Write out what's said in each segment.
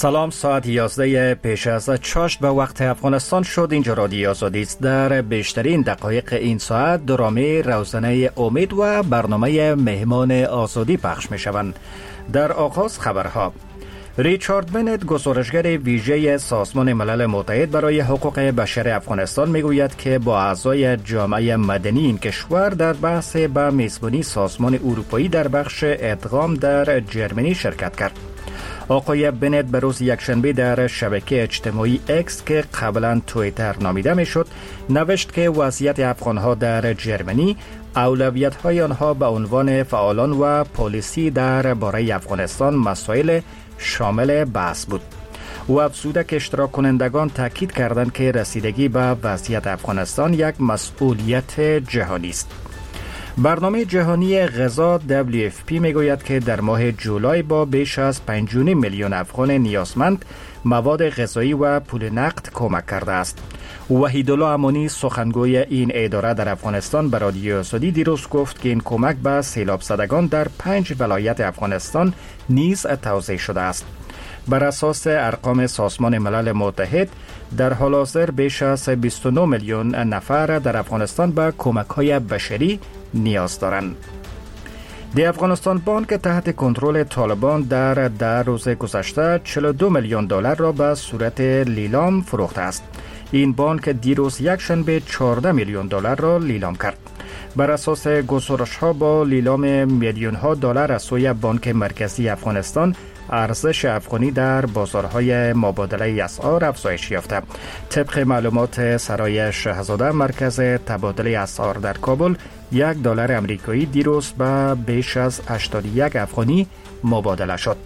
سلام، ساعت 11 پیش از چاشت به وقت افغانستان شد. اینجا رادیو آزادی است. در بیشترین دقایق این ساعت درامه روزانه امید و برنامه مهمان آزادی پخش می شوند. در آغاز خبرها. ریچارد بنت، گزارشگر ویژه سازمان ملل متحد برای حقوق بشر افغانستان، میگوید که با اعضای جامعه مدنی این کشور در بحث به میزبانی سازمان اروپایی در بخش ادغام در جرمنی شرکت کرد. آقای بنت به روز یکشنبه در شبکه اجتماعی اکس که قبلا توییتر نامیده میشد نوشت که وضعیت افغانها در جرمنی، اولویت‌های آنها به عنوان فعالان و پالیسی درباره افغانستان مسائل شامل بحث بود. او افزوده که اشتراک کنندگان تاکید کردند که رسیدگی به وضعیت افغانستان یک مسئولیت جهانی است. برنامه جهانی غذا WFP میگوید که در ماه جولای با بیش از 5.5 میلیون افغان نیازمند مواد غذایی و پول نقد کمک کرده است. وحیدالله امانی، سخنگوی این اداره در افغانستان، به رادیو آزادی دیروز گفت که این کمک به سیلاب زدگان در 5 ولایت افغانستان نیز توزیع شده است. بر اساس ارقام سازمان ملل متحد در حال حاضر بیش از 29 میلیون نفر در افغانستان به کمک‌های بشری نیاز دارند. دی افغانستان بانک تحت کنترل طالبان در روز گذشته 42 میلیون دلار را به صورت لیلام فروخته است. این بانک دیروز یکشنبه 14 میلیون دلار را لیلام کرد. بر اساس گزارش‌ها با لیلام میلیون‌ها دلار از سوی بانک مرکزی افغانستان، ارزش افغانی در بازارهای مبادله اسعار افزایش یافته. طبق معلومات سرای شهزاده، مرکز تبادله اسعار در کابل، $1 امریکایی دیروز به بیش از 81 افغانی مبادله شد.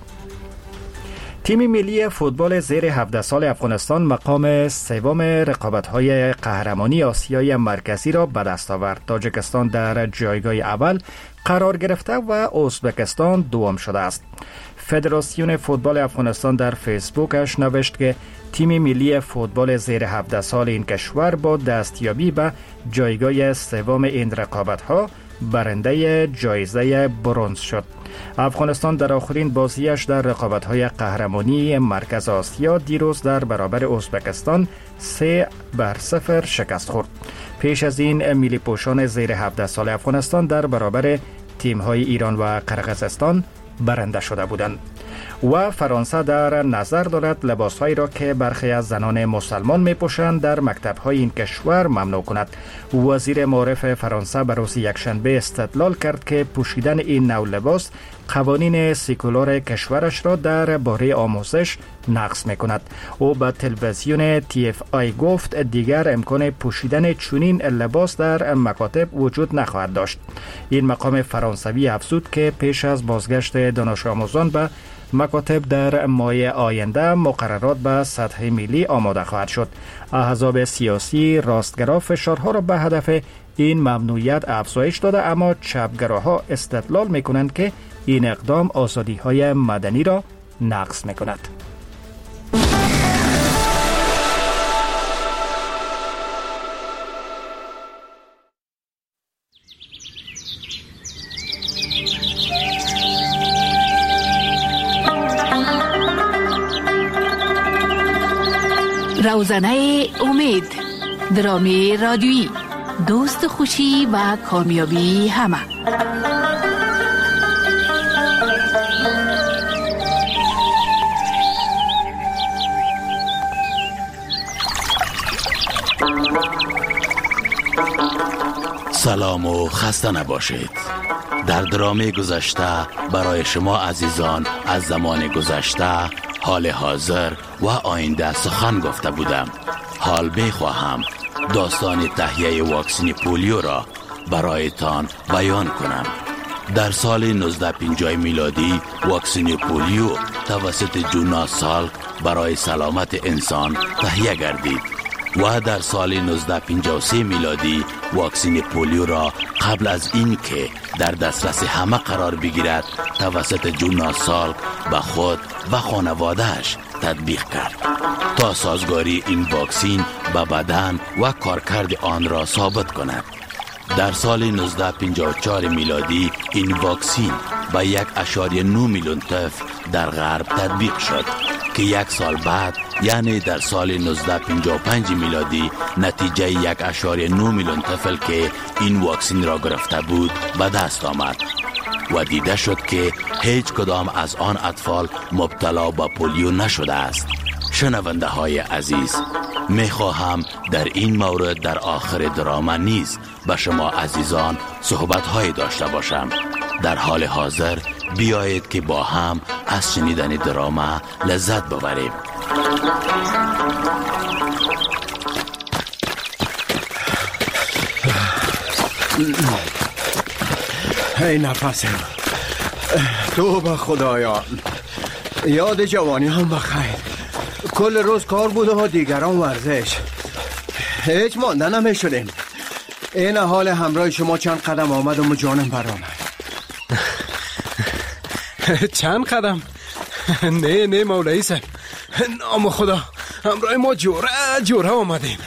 تیم ملی فوتبال زیر 17 سال افغانستان مقام سوم رقابت‌های قهرمانی آسیای مرکزی را به دست آورد. تاجیکستان در جایگاه اول قرار گرفته و ازبکستان دوم شده است. فدراسیون فوتبال افغانستان در فیسبوکش نوشت که تیم ملی فوتبال زیر 17 سال این کشور با دستیابی به جایگاه سوم این رقابت‌ها برنده جایزه برنز شد. افغانستان در آخرین بازیش در رقابت‌های قهرمانی مرکز آسیا دیروز در برابر ازبکستان 3-0 شکست خورد. پیش از این ملی پوشان زیر 17 سال افغانستان در برابر تیم‌های ایران و قرقیزستان برنده شده بودند. و فرانسه در نظر دارد لباسهایی را که برخی از زنان مسلمان می‌پوشند در مکتب‌های این کشور ممنوع کند. وزیر معارف فرانسه به روز یکشنبه استدلال کرد که پوشیدن این نوع لباس قوانین سکولار کشورش را درباره آموزش نقض می‌کند. او به تلویزیون TFI گفت دیگر امکان پوشیدن چنین لباس در مکاتب وجود نخواهد داشت. این مقام فرانسوی افزود که پیش از بازگشت دانش آموزان به مکاتب در ماه آینده مقررات به سطح ملی آماده خواهد شد. احزاب سیاسی راستگرا فشارها را به هدف این ممنوعیت افزایش داده، اما چپگراها استدلال می‌کنند که این اقدام آزادی‌های مدنی را نقض می‌کند. روزنه امید، درامی رادیویی، دوست خوشی و کامیابی همه. سلام و خسته نباشید. در درامه گذشته برای شما عزیزان از زمان گذشته، حال حاضر و آینده سخن گفته بودم. حال بخواهم داستان تهیه واکسن پولیو را برایتان بیان کنم. در سال 1950 میلادی واکسن پولیو توسط جوناس سالک برای سلامت انسان تهیه گردید و در سال 1953 میلادی واکسن پولیو را قبل از این که در دسترس همه قرار بگیرد توسط جوناس سالک به خود و خانوادهش تطبیق کرد تا سازگاری این واکسن به بدن و کارکرد آن را ثابت کند. در سال 1954 میلادی این واکسن به 1.9 میلیون طفل در غرب تطبیق شد که 1 سال بعد یعنی در سال 1955 میلادی نتیجه 1.9 میلیون طفل که این واکسن را گرفته بود به دست آمد و دیده شد که هیچ کدام از آن اطفال مبتلا به پولیو نشده است. شنونده های عزیز، میخواهم در این مورد در آخر دراما نیز به شما عزیزان صحبت های داشته باشم. در حال حاضر بیایید که با هم از شنیدن دراما لذت ببریم. ای نفسم، تو به خدایان، یاد جوانی هم بخیر. کل روز کار بوده و دیگران ورزش، هیچ مانده نمیشدیم. این حال همراه شما چند قدم آمدم و جانم برآمد. چند قدم؟ نه مولایی صاحب، نام خدا، همراه ما جوره آمدیم.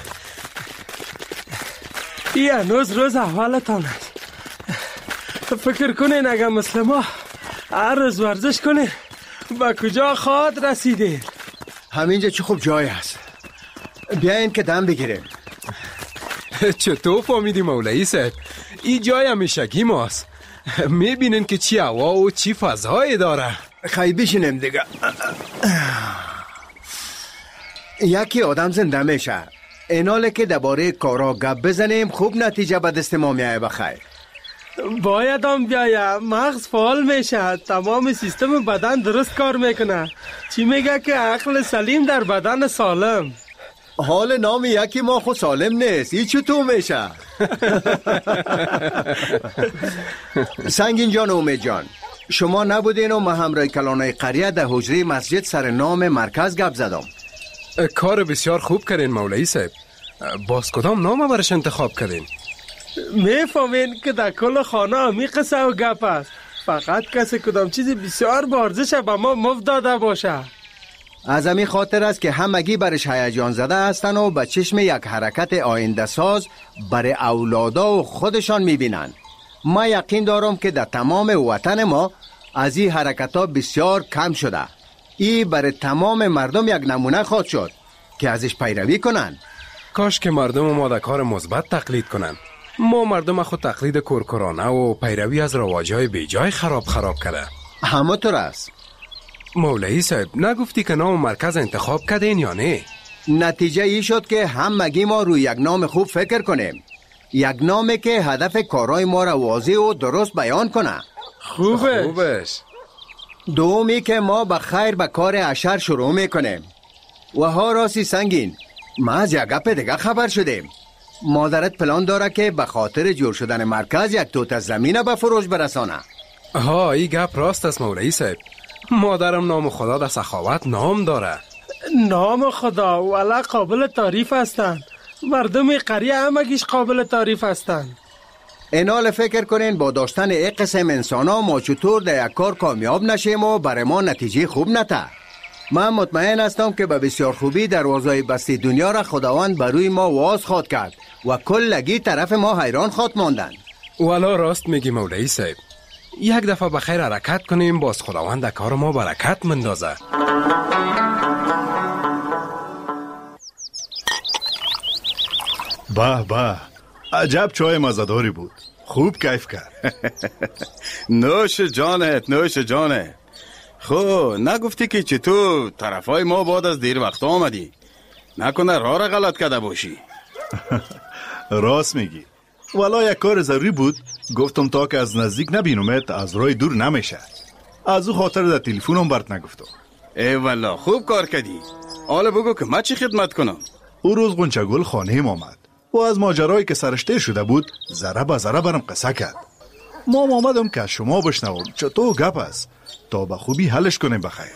این هنوز روز اولتان است. فکر کنین اگر مثل ما هر روز ورزش کنین با کجا خواهد رسیدین؟ همینجا چه خوب جای است، بیاین که دم بگیریم. چطور فهمیدی مولایی صاحب؟ این جای همیشگی ماست. میبینین که چی هوا و چی فضایی داره. خیلی بشینیم دیگه. یکی آدم زنده میشه. ایناله که درباره کارا گپ بزنیم خوب نتیجه به دست ما میایه. بخیر باید هم بیایه، مغز فعال میشه، تمام سیستم بدن درست کار میکنه. چی میگه که عقل سلیم در بدن سالم. حال نام یکی ما خود سالم نیست، این چطور میشه؟ سنگین جان و امید جان، شما نبودین و ما همراه کلانای قریه در حجره مسجد سر نام مرکز گپ زدم. کار بسیار خوب کردین مولایی صاحب. باز کدام نام برش انتخاب کردین؟ میفهمین که در کل خانه همی قصه و گپ است. فقط کسی کدام چیزی بسیار بارزش به ما مفت داده باشه. از همین خاطر است که همگی برش هیجان زده هستن و به چشم یک حرکت آینده ساز برای اولادا و خودشان میبینن. ما یقین دارم که در تمام وطن ما از این حرکت ها بسیار کم شده. این برای تمام مردم یک نمونه خواهد شد که ازش پیروی کنن. کاش که مردم ما در کار مثبت تقلید کنن. ما مردم خود تقلید کورکورانه و پیروی از رواجهای بیجای خراب کرده. همونطور است. مولایی صاحب، نگفتی که نام مرکز انتخاب کردین یا نه؟ نتیجه ای شد که همگی ما روی یک نام خوب فکر کنیم. یک نامی که هدف کارهای ما را واضح و درست بیان کنه. خوبش. دومی که ما به خیر به کار اشر شروع میکنیم. و ها راستی سنگین، ما از یک گپ دیگه خبر شدیم. مادرت پلان داره که به خاطر جور شدن مرکز یک توت زمین به فروش برسانه. ها، این گپ راست است مولایی صاحب. مادرم نام خدا در سخاوت نام داره. نام خدا والا قابل تعریف هستند. مردم قریه همگیش قابل تعریف هستند. اینال فکر کنین با داشتن یک قسم انسان ها ما چطور در یک کار کامیاب نشیم و برای ما نتیجه خوب نته. من مطمئن هستم که به بسیار خوبی دروازه بستی دنیا را خداوند بروی ما واز خواد کرد و کلگی طرف ما حیران خواد ماندن. والا راست میگی مولایی صاحب. یک دفعه بخیر حرکت کنیم، باز خداوند در کار ما برکت مندازه. به عجب چای مزداری بود، خوب کیف کرد. نوش جانت. خب نگفتی که چطور طرفای ما بعد از دیر وقت آمدی؟ نکنه راه را غلط کرده باشی؟ راست میگی، والا یک کار ضروری بود، گفتم تا که از نزدیک نبینمت از راه دور نمیشه. از او خاطر در تلفنم برات نگفتم. ای والا خوب کار کردی. حالا بگو که من چی خدمت کنم؟ او روز غنچه‌گل خانه‌ام آمد و از ماجرایی که سرش تیر شده بود ذره به ذره برام قصه کرد. ما آمدم که از شما بشنوم چطور گپ است تا به خوبی حلش کنیم. بخیر.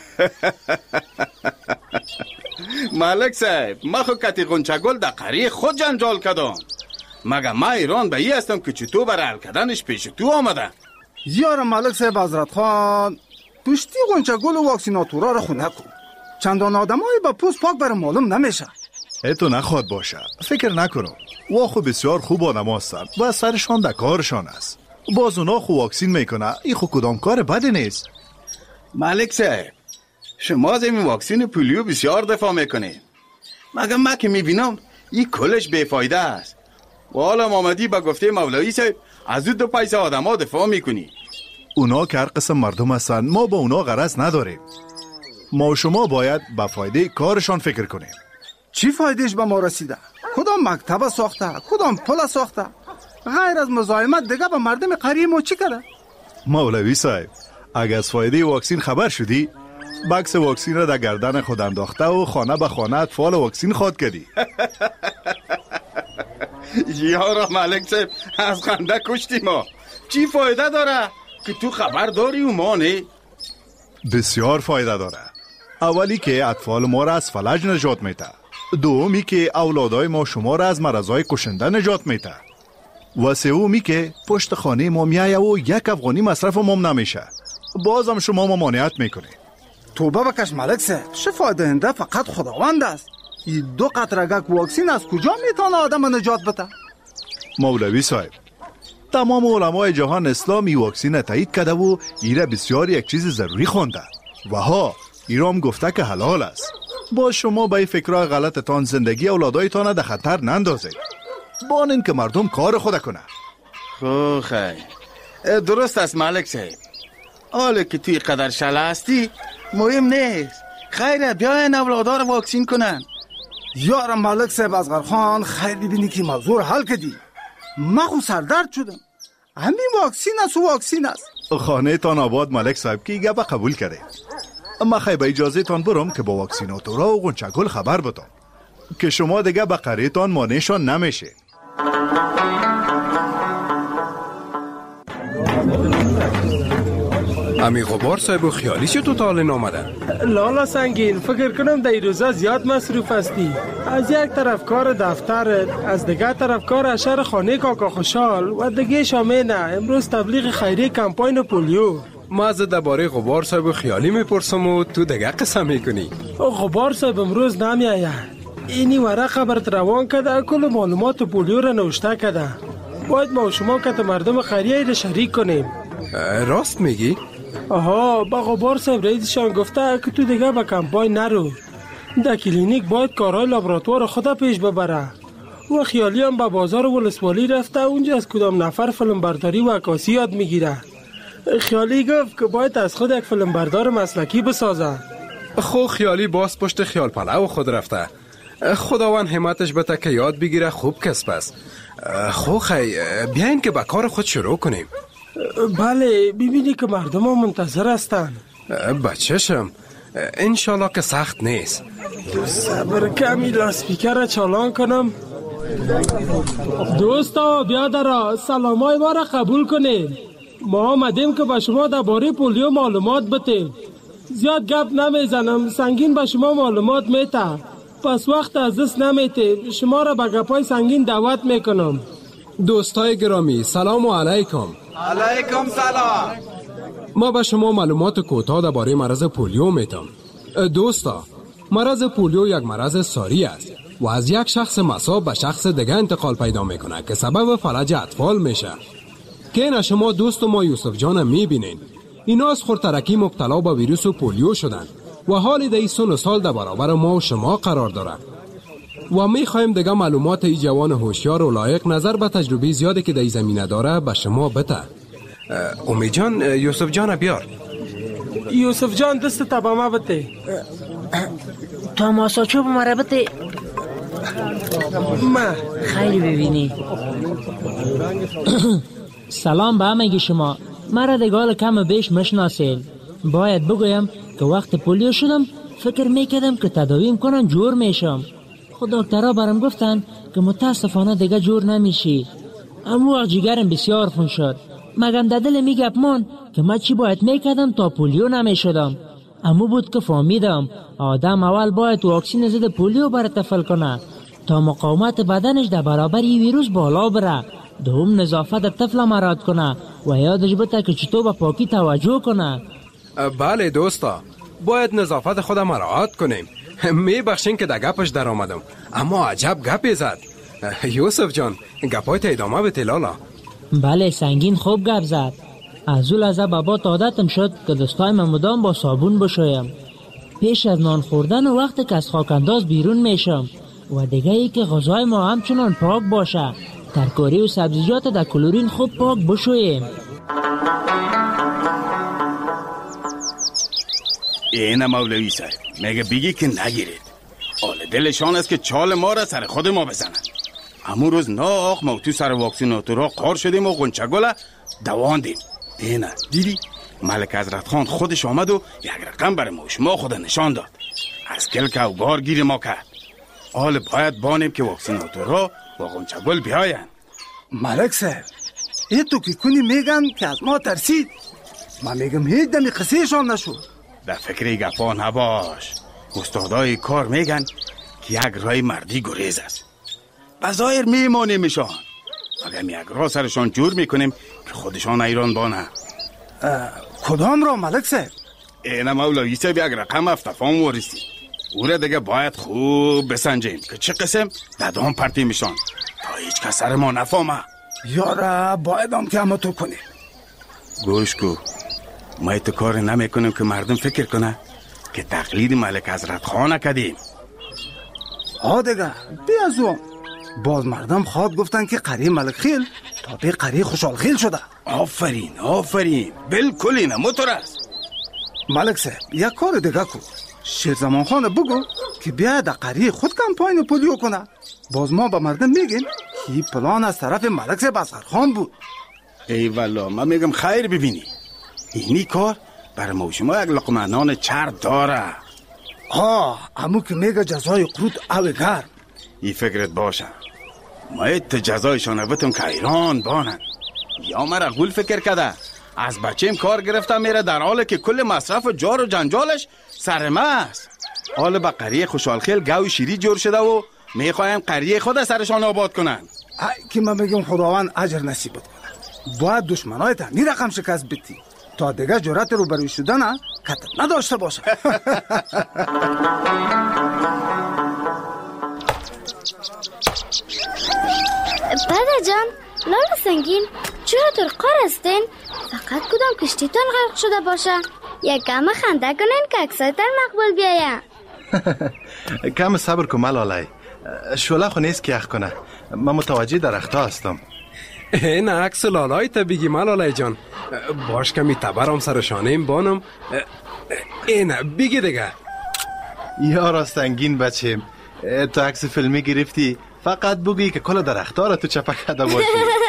ملک صاحب، من خود کتی غنچه‌گل در قریه خود جنجال کردم. مگه من ایران به ای هستم که چطور برای حل کردنش پیش تو آمده؟ یار ملک صاحب حضرت خان، پشتی غنچه‌گل و واکسیناتورا را خونه کن. چندان آدمای با پوست پاک برای معلوم نمیشه. تو نخواد باشه، فکر نکنم. واخو بسیار خوب آدم هستند و سرشان در کارشان است. باز اونا خو واکسین میکنه، این خو کدام کار بدی نیست. ملک صاحب، شما از این واکسین پولیو بسیار دفاع میکنید، مگر من که میبینم این کلش بیفایده است و حالا آمدی به گفته مولوی صاحب از دو پیسه آدم ها دفاع میکنی. اونا که هر قسم مردم هستن، ما با اونا غرض نداریم. ما و شما باید به فایده کارشان فکر کنیم. چی فایدهش به ما رسیده؟ کدام مکتب ساخته؟ کدام پل ساخته؟ غیر از مزاحمت دیگه به مردم قریه ما چی کرده؟ مولوی صاحب، اگر از فایده واکسین خبر شدی، بکس واکسین را در گردن خود انداخته و خانه به خانه اطفال واکسین خواد کردی. یارا ملک صاحب، از خنده کشتی ما. چی فایده داره که تو خبر داری و ما نه؟ بسیار فایده داره. اولی که اطفال ما را از فلج نجات میده، دومی که اولادای ما شما را از مرضای کشنده نجات میده، و سومی که پشت خانه ما میایه و یک افغانی مصرف ما نمیشه. بازم شما ممانعت میکنه. توبه بکش ملک صاحب، شفا دهنده فقط خداوند است. این 2 قطرگک واکسین از کجا میتونه آدم نجات بده؟ مولوی صاحب، تمام علمای جهان اسلامی واکسین تایید کرده و ایره بسیار یک چیز ضروری خونده و ها ایرام گفته که حلال است. با شما به فکرهای غلطتان زندگی اولادایتان در خطر نندازید. بانین که مردم کار خود کنه. خو خیر، درست است ملک صاحب. حالا که توی قدر شله هستی مهم نیست. خیره بیاین اولادار واکسین کنن. یارم ملک صاحب اصغر خان، خیلی بینی که موضوع حل کردی. من خود سردرد شدم. همین واکسین است و واکسین است. خانه تان آباد ملک صاحب که گپ قبول کرده. اما خیلی به اجازه تان برم که با واکسیناتورا و غنچگل خبر بدم که شما دیگه به قریه تان مانعشان نمیشه. امی غبار صاحب و خیالی چه تو تاله نامده؟ لالا سنگین، فکر کنم در این روزا زیاد مصروف هستی. از یک طرف کار دفترت، از دیگه طرف کار اشر خانه کاکا خوشحال و دیگه شامینه امروز تبلیغ خیریه کمپاین پولیو. ما از درباره غبار صاحب و خیالی میپرسم و تو دیگه قصه میکنی. غبار صاحب امروز نمیآید. اینی ورقه برات روان کرده، کل معلومات پولیو را نوشته کرده. باید ما و شما که مردم خیریه را شریک کنیم. راست میگی؟ آها، با غبار صاحب رئیسشان گفته که تو دیگه به کمپاین نرو. در کلینیک باید کارهای لابراتوار خدا پیش ببره. و خیالی هم به بازار ولسوالی رفته، اونجا از کدام نفر فیلم برداری و عکاسی یاد میگیره. خیالی گفت که باید از خود یک فیلم بردار مسلکی بسازه. خو خیالی باز پشت خیال پلو خود رفته. خداوند همتش بده که یاد بگیره، خوب کسب است. خو خی بیاین که به کار خود شروع کنیم. بله، ببینی که مردم ها منتظر هستن. بچه‌شم، انشالله که سخت نیست. صبر کمی لاسپیکر را چالان کنم. دوستا بیادرها، سلامای ما را قبول کنید. ما آمدیم که به شما درباره پولیو معلومات بتیم. زیاد گپ نمیزنم، سنگین به شما معلومات میته. پس وقت از دست نمیته، شما را به گپای سنگین دعوت میکنم. دوستای گرامی، سلام علیکم. علیکم سلام. ما به شما معلومات کوتاه درباره مرض پولیو میتم. دوستا، مرض پولیو یک مرض ساری است و از یک شخص مصاب به شخص دیگه انتقال پیدا میکنه که سبب فلج اطفال میشه. که این شما دوست ما یوسف جان میبینین، اینا از خورترکی مبتلا به ویروس پولیو شدن و حالی در این سن و سال در برابر ما و شما قرار داره. و میخوایم دیگه معلومات ای جوان هوشیار و لایق نظر به تجربه زیادی که در این زمینه داره به شما بده. امی جان، یوسف جان بیار. یوسف جان دست تبا ما بده. تماسا چوب مرا بده. ما خیلی ببینی. سلام به همگی شما. مرا دیگه کم بیش مشناسید. باید بگویم که وقت پولیو شدم فکر میکردم که تداویم کنن جور میشم. خود دکترها برام گفتن که متاسفانه دیگه جور نمیشی. اما وقت جگرم بسیار خون شد. مگم در دل میگپ من که من چی باید میکردم تا پولیو نمیشدم. اما بود که فهمیدم آدم اول باید واکسین ضد پولیو برای تفل کنه تا مقاومت بدنش در برابر این ویروس بالا بره. دوم نظافت طفل مراد کنه و یادش بده که چطور به پاکی توجه کنه. بله دوستا، باید نظافت خود مراعات کنیم. میبخشین که در گپش در آمدم، اما عجب گپی زد. یوسف جان، گپایت ادامه بده لالا. بله سنگین خوب گپ زد. از اول از بابات عادتم شد که دستای مدام با صابون بشویم. پیش از نان خوردن و وقتی که از خاکانداز بیرون میشم و دیگه ای که غذای ما همچنان پاک باشه. ترکاری و سبزیجات در کلورین خوب پاک بشویم. اینه مولوی صاحب میگه بگی که نگیرید. حال دلشان است که چال ما را سر خود ما بزنن. همون روز ناخ ما تو سر واکسیناتورها قار شدیم و غنچه گل دواندیم. اینه دیدی ملک حضرت خان خودش آمد و یک رقم برای ما شما خود نشان داد. از کلک و گار گیر ما کرد. حال باید بانیم که واکسیناتورها با غنچه گل بیاین. ملک صاحب ای تو که کنی میگن که از ما ترسید. من میگم هیچ دمی قصهشان نشد. در فکر گپا نباش. استادای کار میگن که یک رای مردی گریز است. بظاهر میمانیمشان. اگر یک راه سرشان جور میکنیم که خودشان ایران بانه. کدام را ملک صاحب؟ اینه مولوی صاحب یک رقم افتفام ورسید. او را دیگه باید خوب بسنجیم که چه قسم دادام پرتی میشان تا هیچ کس سر ما نفهمه. یاره باید هم که همه تو کنیم. گوش کو ما ایتو کار نمیکنیم که مردم فکر کنه که تقلید ملک حضرت خان کردیم. دیگه بیازو باز مردم خواد گفتن که قری ملک خیل تا به قری خوشحال خیل شده. آفرین بالکل اینه موتور است. ملک صاحب یک کار دیگه کن. شیرزمان خان بگو که بیا در قری خود کمپاین پولیو کنه. باز ما با مردم میگیم که پلان از طرف ملک صاحب اصغر خان بود. ای والا من میگم خیر ببینی اینی کار برای ما شما یک لقمه نان چرب داره. امو که میگه جزای قروت او گرم. ای فکرت باشه ما ایت جزایشان بتم که ایران بانن. یا مرا غول فکر کده از بچیم کار گرفتم میره در حالی که کل مصرف و جار و جنجالش سرمه است. حال با قریه خوشحالخیل گوی شیری جور شده و میخوایم قریه خود سرشان آباد کنن. که من میگم خداوند اجر نصیب کنه. باید دشمنای تا می رقم شکست بیتی تا دیگه جرأت رو بروی شدن کتب نداشته باشه. پدر جان لال سنگین چرا ترقار هستین؟ فقط کدام کشتیتان غرق شده باشه. یک کم خنده کنین که اکسایتر مقبول بیایم. کم صبر کن ملالی. شوله خو نیست که یخ کنه. من متوجه درخت هستم. این عکس لالای تا بگی ملالی جان. باش کمی تبرم سر شانیم بانم. این بگی دیگه. یا راستنگین بچیم تو عکس فیلمی گرفتی فقط بگی که کل درخت‌ها را تو چپک کرده باشی.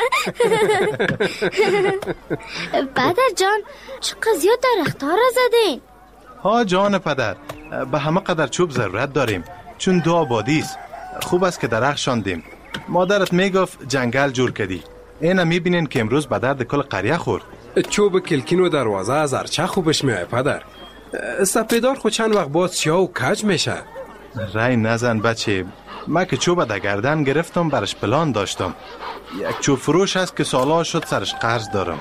پدر جان چقدر زیاد درخت‌ها را زدین؟ جان پدر به همه قدر چوب ضرورت داریم چون دو آبادی است. خوب است که درخت شاندیم. مادرت میگفت جنگل جور کردی. اینا میبینین که امروز به درد کل قریه خورد. چوب کلکین و دروازه از ارچه خوبش میای پدر. سپیدار خود چند وقت باز سیاه و کج میشه. رای نزن بچه. من که چوب در گردن گرفتم برش پلان داشتم. یک چوب فروش هست که سالها شد سرش قرض دارم.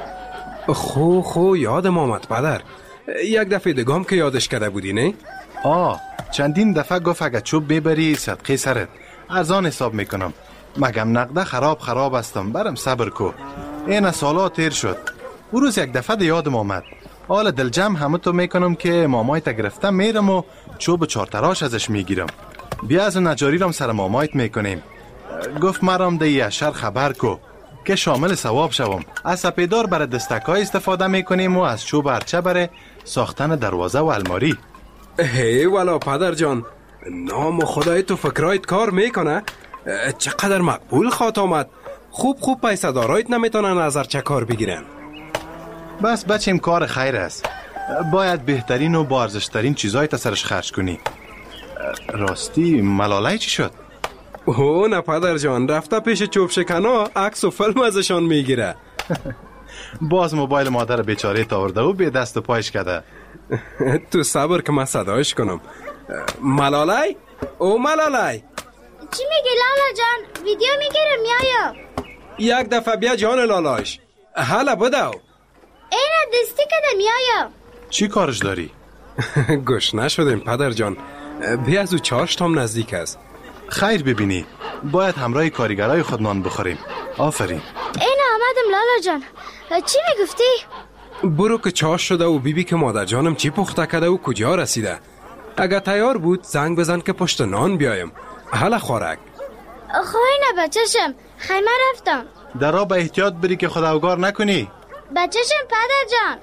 خو یادم آمد پدر. یک دفعه دگام که یادش کرده بودی نه؟ چندین دفعه گفت اگه چوب ببری صدقه سرت ارزان حساب میکنم. مگم نقده خراب هستم برم صبر کو. این سالها تیر شد. او روز یک دفعه یادم آمد. حالا دلجم همه تو میکنم که مامایت گرفتم میرم و چوب چارتراش ازش میگیرم. بیا از نجاری رم سر مامایت میکنیم. گفت مرام ده یشر خبر کو که شامل ثواب شوم. از سپیدار برای دستکای استفاده میکنیم و از چوب ارچه برای ساختن دروازه و الماری. والا پدر جان نام خدای تو فکرایت کار میکنه. چقدر مقبول خواهد آمد. خوب پیسه دارایت نمیتونن از ارچه کار بگیرن. بس بچیم کار خیر است. باید بهترین و با ارزشترین چیزای تا سرش خرج کنی. راستی ملالی چی شد؟ نه پدر جان رفته پیش چوب شکنا عکس و فیلم ازشان میگیره. باز موبایل مادر بیچاره تاورده و به دست و پایش کرده. تو صبر که من صدایش کنم. ملالی؟ ملالی چی میگی لالا جان؟ ویدیو میگیرم میایم. یک دفعه بیا جان لالایش. حالا بدو. اینا دستی کده میایم. چی کارش داری؟ گوش نشدیم پدر جان. بیا از او چاشتم نزدیک است. خیر ببینی باید همراه کارگرای خود نان بخوریم. آفرین. اینا آمدم لالا جان. چی میگفتی؟ برو که چاش شده و بیبی که مادر جانم چی پخته کرده و کجا رسیده. اگر تیار بود زنگ بزن که پشت نان بیایم. حالا خوراک. خواهی نه بچه‌شم، خیمه رفتم. درا به احتیاط بری که خداوگار نکنی. بچه‌شم پدر جان.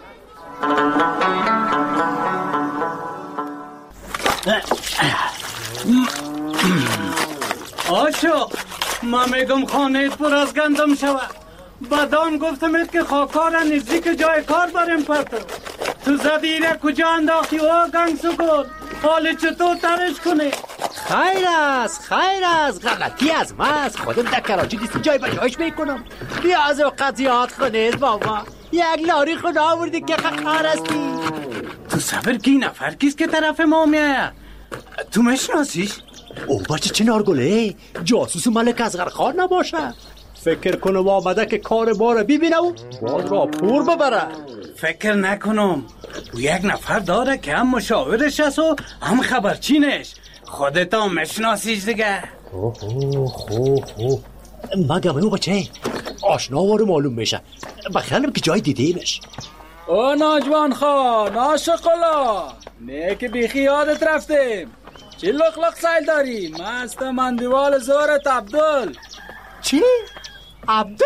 آشو ما میگم خانه پر از گندم شود. بدان گفتمت که خاکار نزدیک جای کار بریم پرتو. تو زدیره کجا انداختی و گنگ سکون حال چطور ترش کنی؟ خیر است غلطی از من است. خودم در کراچی نیست جای بجایش میکنم. بیاز و قضیات خونید بابا. یک لاری خدا آوردی که خاکار هستی. تو صبر کی نفر کیست که طرف ما میآید؟ تو مشناسیش؟ او بچه چنارگله جاسوس ملک اصغر خان نباشه؟ فکر کنم آمده که کار ما را ببینه و باز را پور ببره. فکر نکنم. او یک نفر داره که هم مشاورش است و هم خبرچینش. خودت هم مشناسیش دیگه. خوب مگم او بچه آشنا وارو معلوم میشه. بخیالم که جای دیدیمش. او ناجوان خان عاشقالا نه که بیخی یادت رفتیم. چی لخ سیل داری؟ مست مندوال زورت عبدال. چی؟ عبدال؟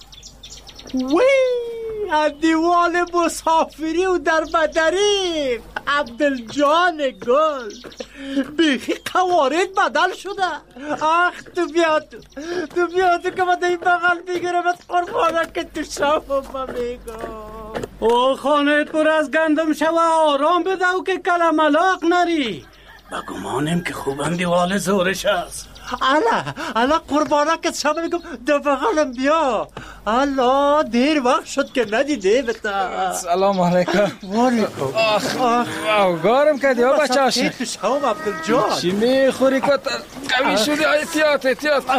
وی دیوال مسافری و در بدری عبدال جان گل بیخی قوارد بدل شده. آخ تو بیاد که من این بغل بگیرم قربانه که تو شما میگم. او خانه پر از گندم شوه آرام بده و که کلملاق نری. بگمانم که خوبم دیوال زورش است. الا قربانه که شما میگم دو بغلم بیا. الا دیر وقت شد که ندیده بتا. سلام علیکم. والیکم. آخ گارم کردی ها بچه هاشی. تو شما عبدالجان چی میخوری کتر قوی شدی؟ احتیاط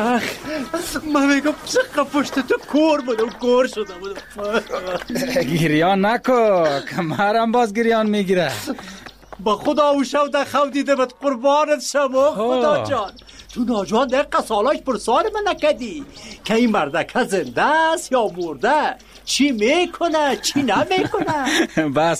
من میگم چقدر پشت تو کور بودم کور شده بودم. گریان نکو کمرم باز گریان میگیره. با خدا او شو در خو دیده بد قربانت شما خدا جان. تو ناجوان دقیقه سالاش پر سال من نکدی که این مردکه زنده است یا مرده؟ چی میکنه چی نمیکنه؟ بس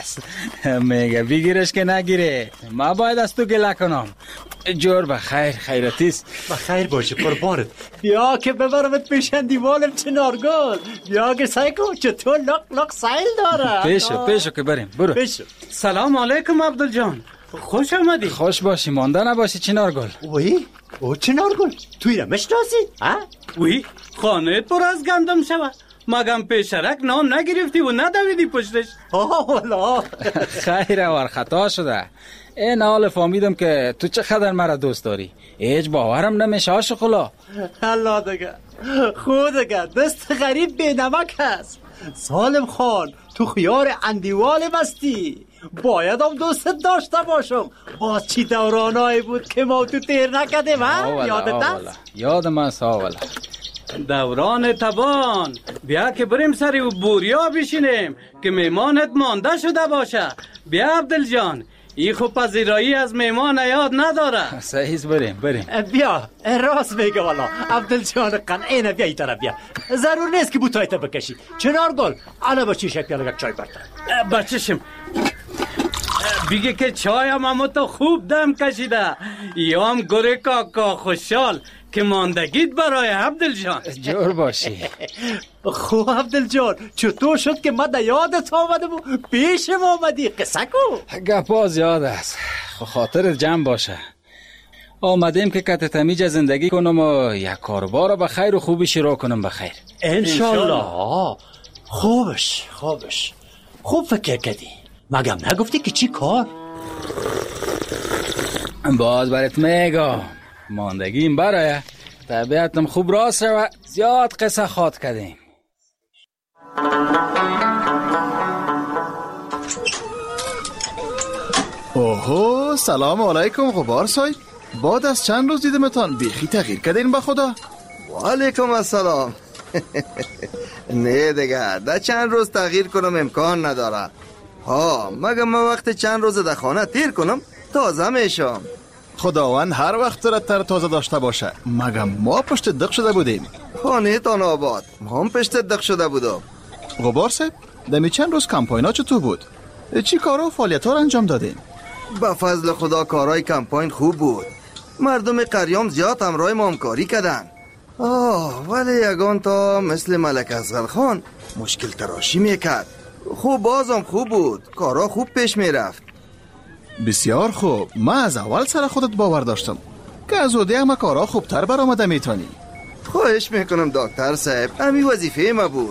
میگه بگیرش که نگیره. ما باید از تو گله کنم. جور بخیر خیرتیست. بخیر باشه قربانت. بیا که ببرمت پیشن دیوالم چنارگل. بیا که سعی کن چطور لق سیل داره. پیشو که بریم برو. پیشو. سلام علیکم عبدال جان. خوش آمدی. خوش باشی مانده نباشی چنارگل. وی او چنارگل توی را مشناسی؟ وی خانه پر از گندم شود. مگم پیشرک نام نگرفتی و ندویدی پشتش؟ والا خیره وار خطا شده. این حال فهمیدم که تو چقدر مرا دوست داری. هیچ باورم نمیشه عاشقالا. الله دیگه خود دیگه دست غریب بینمک هست. سالم خان تو خیار اندیوال بستی. باید هم دوست داشته باشم. باز چی دورانایی بود که ما تو تیر نکدیم یادت هست؟ یادم هست آولا. دوران تبان. بیا که بریم سری و بوریا بشینیم که میمانت مانده شده باشه. بیا عبدال جان ای خوب پذیرایی از میمان یاد نداره. صحیح بریم. بیا راست میگه والا عبدال جان قنعه بیا ای طرف بیا. ضرور نیست که بوتایت بکشی. چنارگل انا با چی شکل یک چای برتر. بچشم بگه که چای هم تو خوب دم کشیده. یا هم گره کاکا خوشحال که ماندگیت برای عبدال جان. جور باشی. خوب عبدال جان چطور شد که من یادت آمدم و پیشم آمدی؟ قصه کو. گپاز یاد است. خاطر جمع باشه. آمدیم که کت تمیج زندگی کنم و یک کاربار به خیر و خوبی شروع کنم به خیر. انشالله. خوبش خوب فکر کردی. مگم نگفتی که چی کار؟ باز برات میگم ماندگیم برای طبیعتم خوب راست رو زیاد قصه خواد کردیم. اوهو سلام علیکم غبار صاحب. بعد از چند روز دیدمتان بیخی تغییر کردین به خدا. و علیکم السلام. نه دیگه ده چند روز تغییر کنم امکان نداره. مگه من وقت چند روز در خانه تیر کنم تازه میشم. خداوند هر وقت را تر تازه داشته باشه. مگم ما پشت دق شده بودیم. خانه تان آباد ما هم پشت دق شده بودم. غبار صاحب دمی چند روز کمپاینا چطور بود؟ چی کارا و فعالیت ها را انجام دادین؟ به فضل خدا کارهای کمپاین خوب بود. مردم قریام زیاد همراه ما همکاری کردن. ولی یگان تا مثل ملک اصغر خان مشکل تراشی میکرد. خوب بازم خوب بود، کارها خوب پیش میرفت. بسیار خوب. من از اول سر خودت باور داشتم که از اوده همه کارها خوبتر برآمده میتونی. خواهش میکنم دکتر صاحب، همین وظیفه ما بود.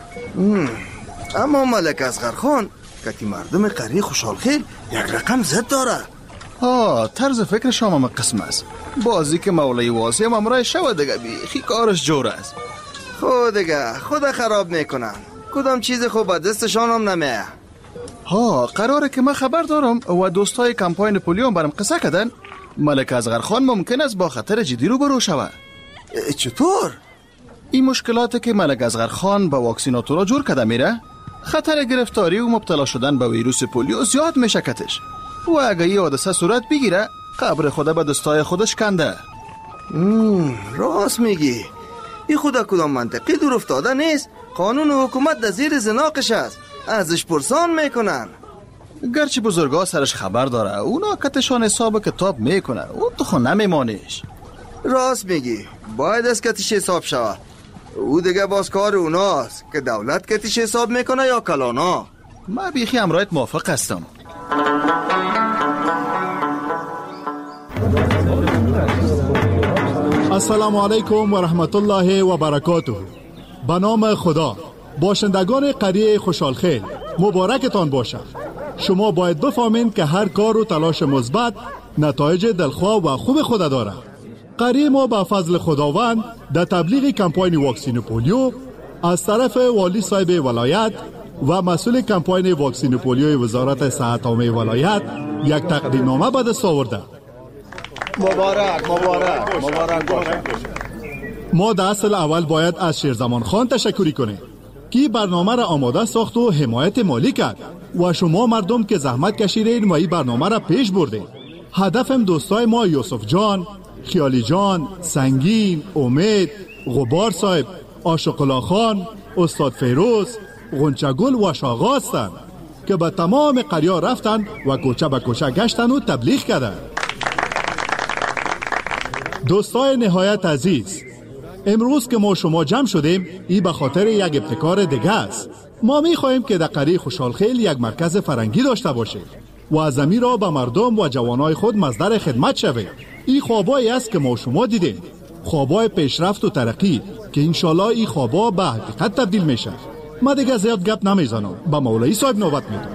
اما ملک اصغر خان که مردم قریه خوشحالخیل یک رقم زد داره. طرز فکر شما هم قسم است. بازی که مولای واسی هم امرای شو دیگه بیخی کارش جور است. خود دیگه خدا خراب میکنن، کدام چیز خوب به دستشان هم نمیه. قراره که من خبر دارم و دوستای کمپاین پولیو برام قصه کردن ملک اصغر خان ممکن است با خطر جدی روبرو شود. چطور؟ این مشکلاتی که ملک اصغر خان با واکسیناتورا جور کرده میره، خطر گرفتاری و مبتلا شدن به ویروس پولیو زیاد میشه کتش. و اگه یه حادثه صورت بگیره قبر خدا به دستای خودش کنده. راست میگی. این خدا کدام منطقی دور افتاده نیست. قانون و حکومت در زیر زناقش است، ازش پرسان میکنن. گرچه بزرگا سرش خبر داره، اونا کتشان حساب کتاب میکنه، اون تو خود نمیمانش. راست میگی، باید از کتش حساب شود. او دیگه باز کار اوناست که دولت کتش حساب میکنه یا کلانا. من بیخی امرایت موافق هستم. السلام علیکم و رحمت الله و برکاته. به نام خدا. باشندگان قریه خوشحالخیل، مبارکتان باشد. شما باید بفهمید که هر کار و تلاش مثبت نتایج دلخواه و خوب خود داره. قریه ما به فضل خداوند در تبلیغ کمپاین واکسین پولیو از طرف والی صاحب ولایت و مسئول کمپاین واکسین پولیو وزارت صحت عامه ولایت یک تقدیرنامه به دست آورده. مبارک باشه. ما در اصل اول باید از شیرزمان خان تشکری کنیم که برنامه را آماده ساخت و حمایت مالی کرد و شما مردم که زحمت کشیدین و این برنامه را پیش بردین. هدفم دوستای ما یوسف جان، خیالی جان، سنگین، امید، غبار صاحب، آشقلا خان، استاد فیروز، غنچگل و شاغا هستند که به تمام قریه رفتن و کوچه به کوچه گشتن و تبلیغ کردن. دوستای نهایت عزیز، امروز که ما شما جمع شدیم این به خاطر یک ابتکار دیگه است. ما میخواهیم که در قریه خوشحالخیل یک مرکز فرنگی داشته باشه و از زمین را به مردم و جوانای خود مصدر خدمت شوه. این خوابایی است که ما شما دیدیم، خوابای پیشرفت و ترقی که انشالله این خوابا به حقیقت تبدیل میشه. ما دیگه زیاد گپ نمیزنم، با مولایی صاحب نوبت میدم.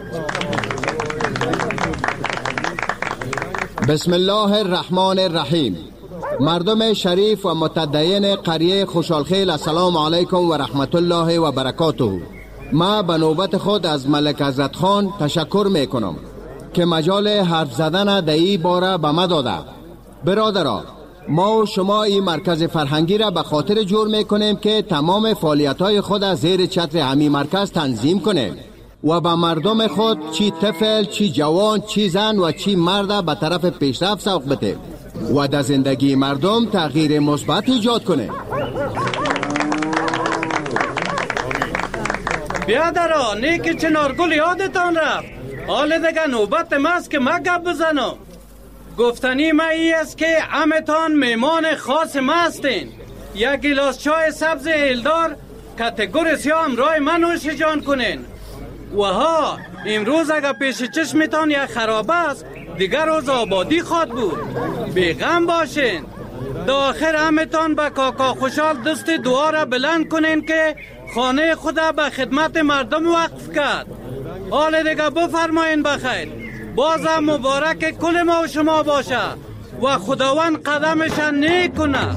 بسم الله الرحمن الرحیم. مردم شریف و متدین قریه خوشحالخیل، السلام علیکم و رحمت الله و برکاته. ما به نوبت خود از ملک عزت خان تشکر میکنم که مجال حرف زدن در این باره به ما داده. برادران، ما و شما این مرکز فرهنگی را به خاطر جور میکنیم که تمام فعالیت‌های خود از زیر چتر همین مرکز تنظیم کنیم و به مردم خود چی طفل، چی جوان، چی زن و چی مرد به طرف پیشرفت سوق بده و در زندگی مردم تغییر مثبت ایجاد کنه. بیادرا، نیک چنارگل یادتان رفت. حال دیگه نوبت ماست که ما گپ بزنم. گفتنی ما ای است که همتان میمان خاص ما هستین. یک گلاس چای سبز هلدار کتگور سیاه همراه من نوش جان کنین. و ها، امروز اگر پیش چشمتان یک خرابه است، دیگر روز آبادی خواد بود. بیغم باشین. در آخر همتان به کاکا خوشحال دست دعا را بلند کنین که خانه خدا به خدمت مردم وقف کرد. حال دیگه بفرماین بخیر. بازم مبارک کل ما و شما باشه و خداوند قدمشان نیک کنه.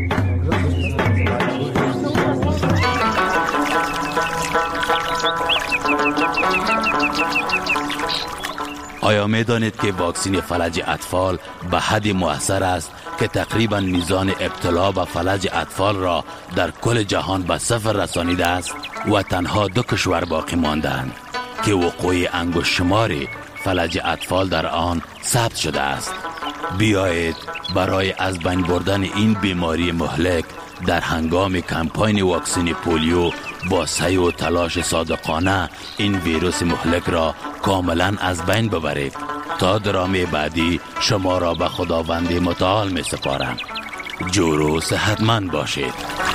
آیا می دانید که واکسین فلج اطفال به حد مؤثر است که تقریبا میزان ابتلا به فلج اطفال را در کل جهان به صفر رسانیده است و تنها 2 کشور باقی ماندند که وقوع انگشت شمار فلج اطفال در آن ثبت شده است. بیایید برای از بین بردن این بیماری مهلک در هنگام کمپاین واکسین پولیو با سعی و تلاش صادقانه این ویروس مهلک را کاملا از بین ببرید. تا درامه بعدی شما را به خداوند متعال می سپارم. جور و صحتمند باشید.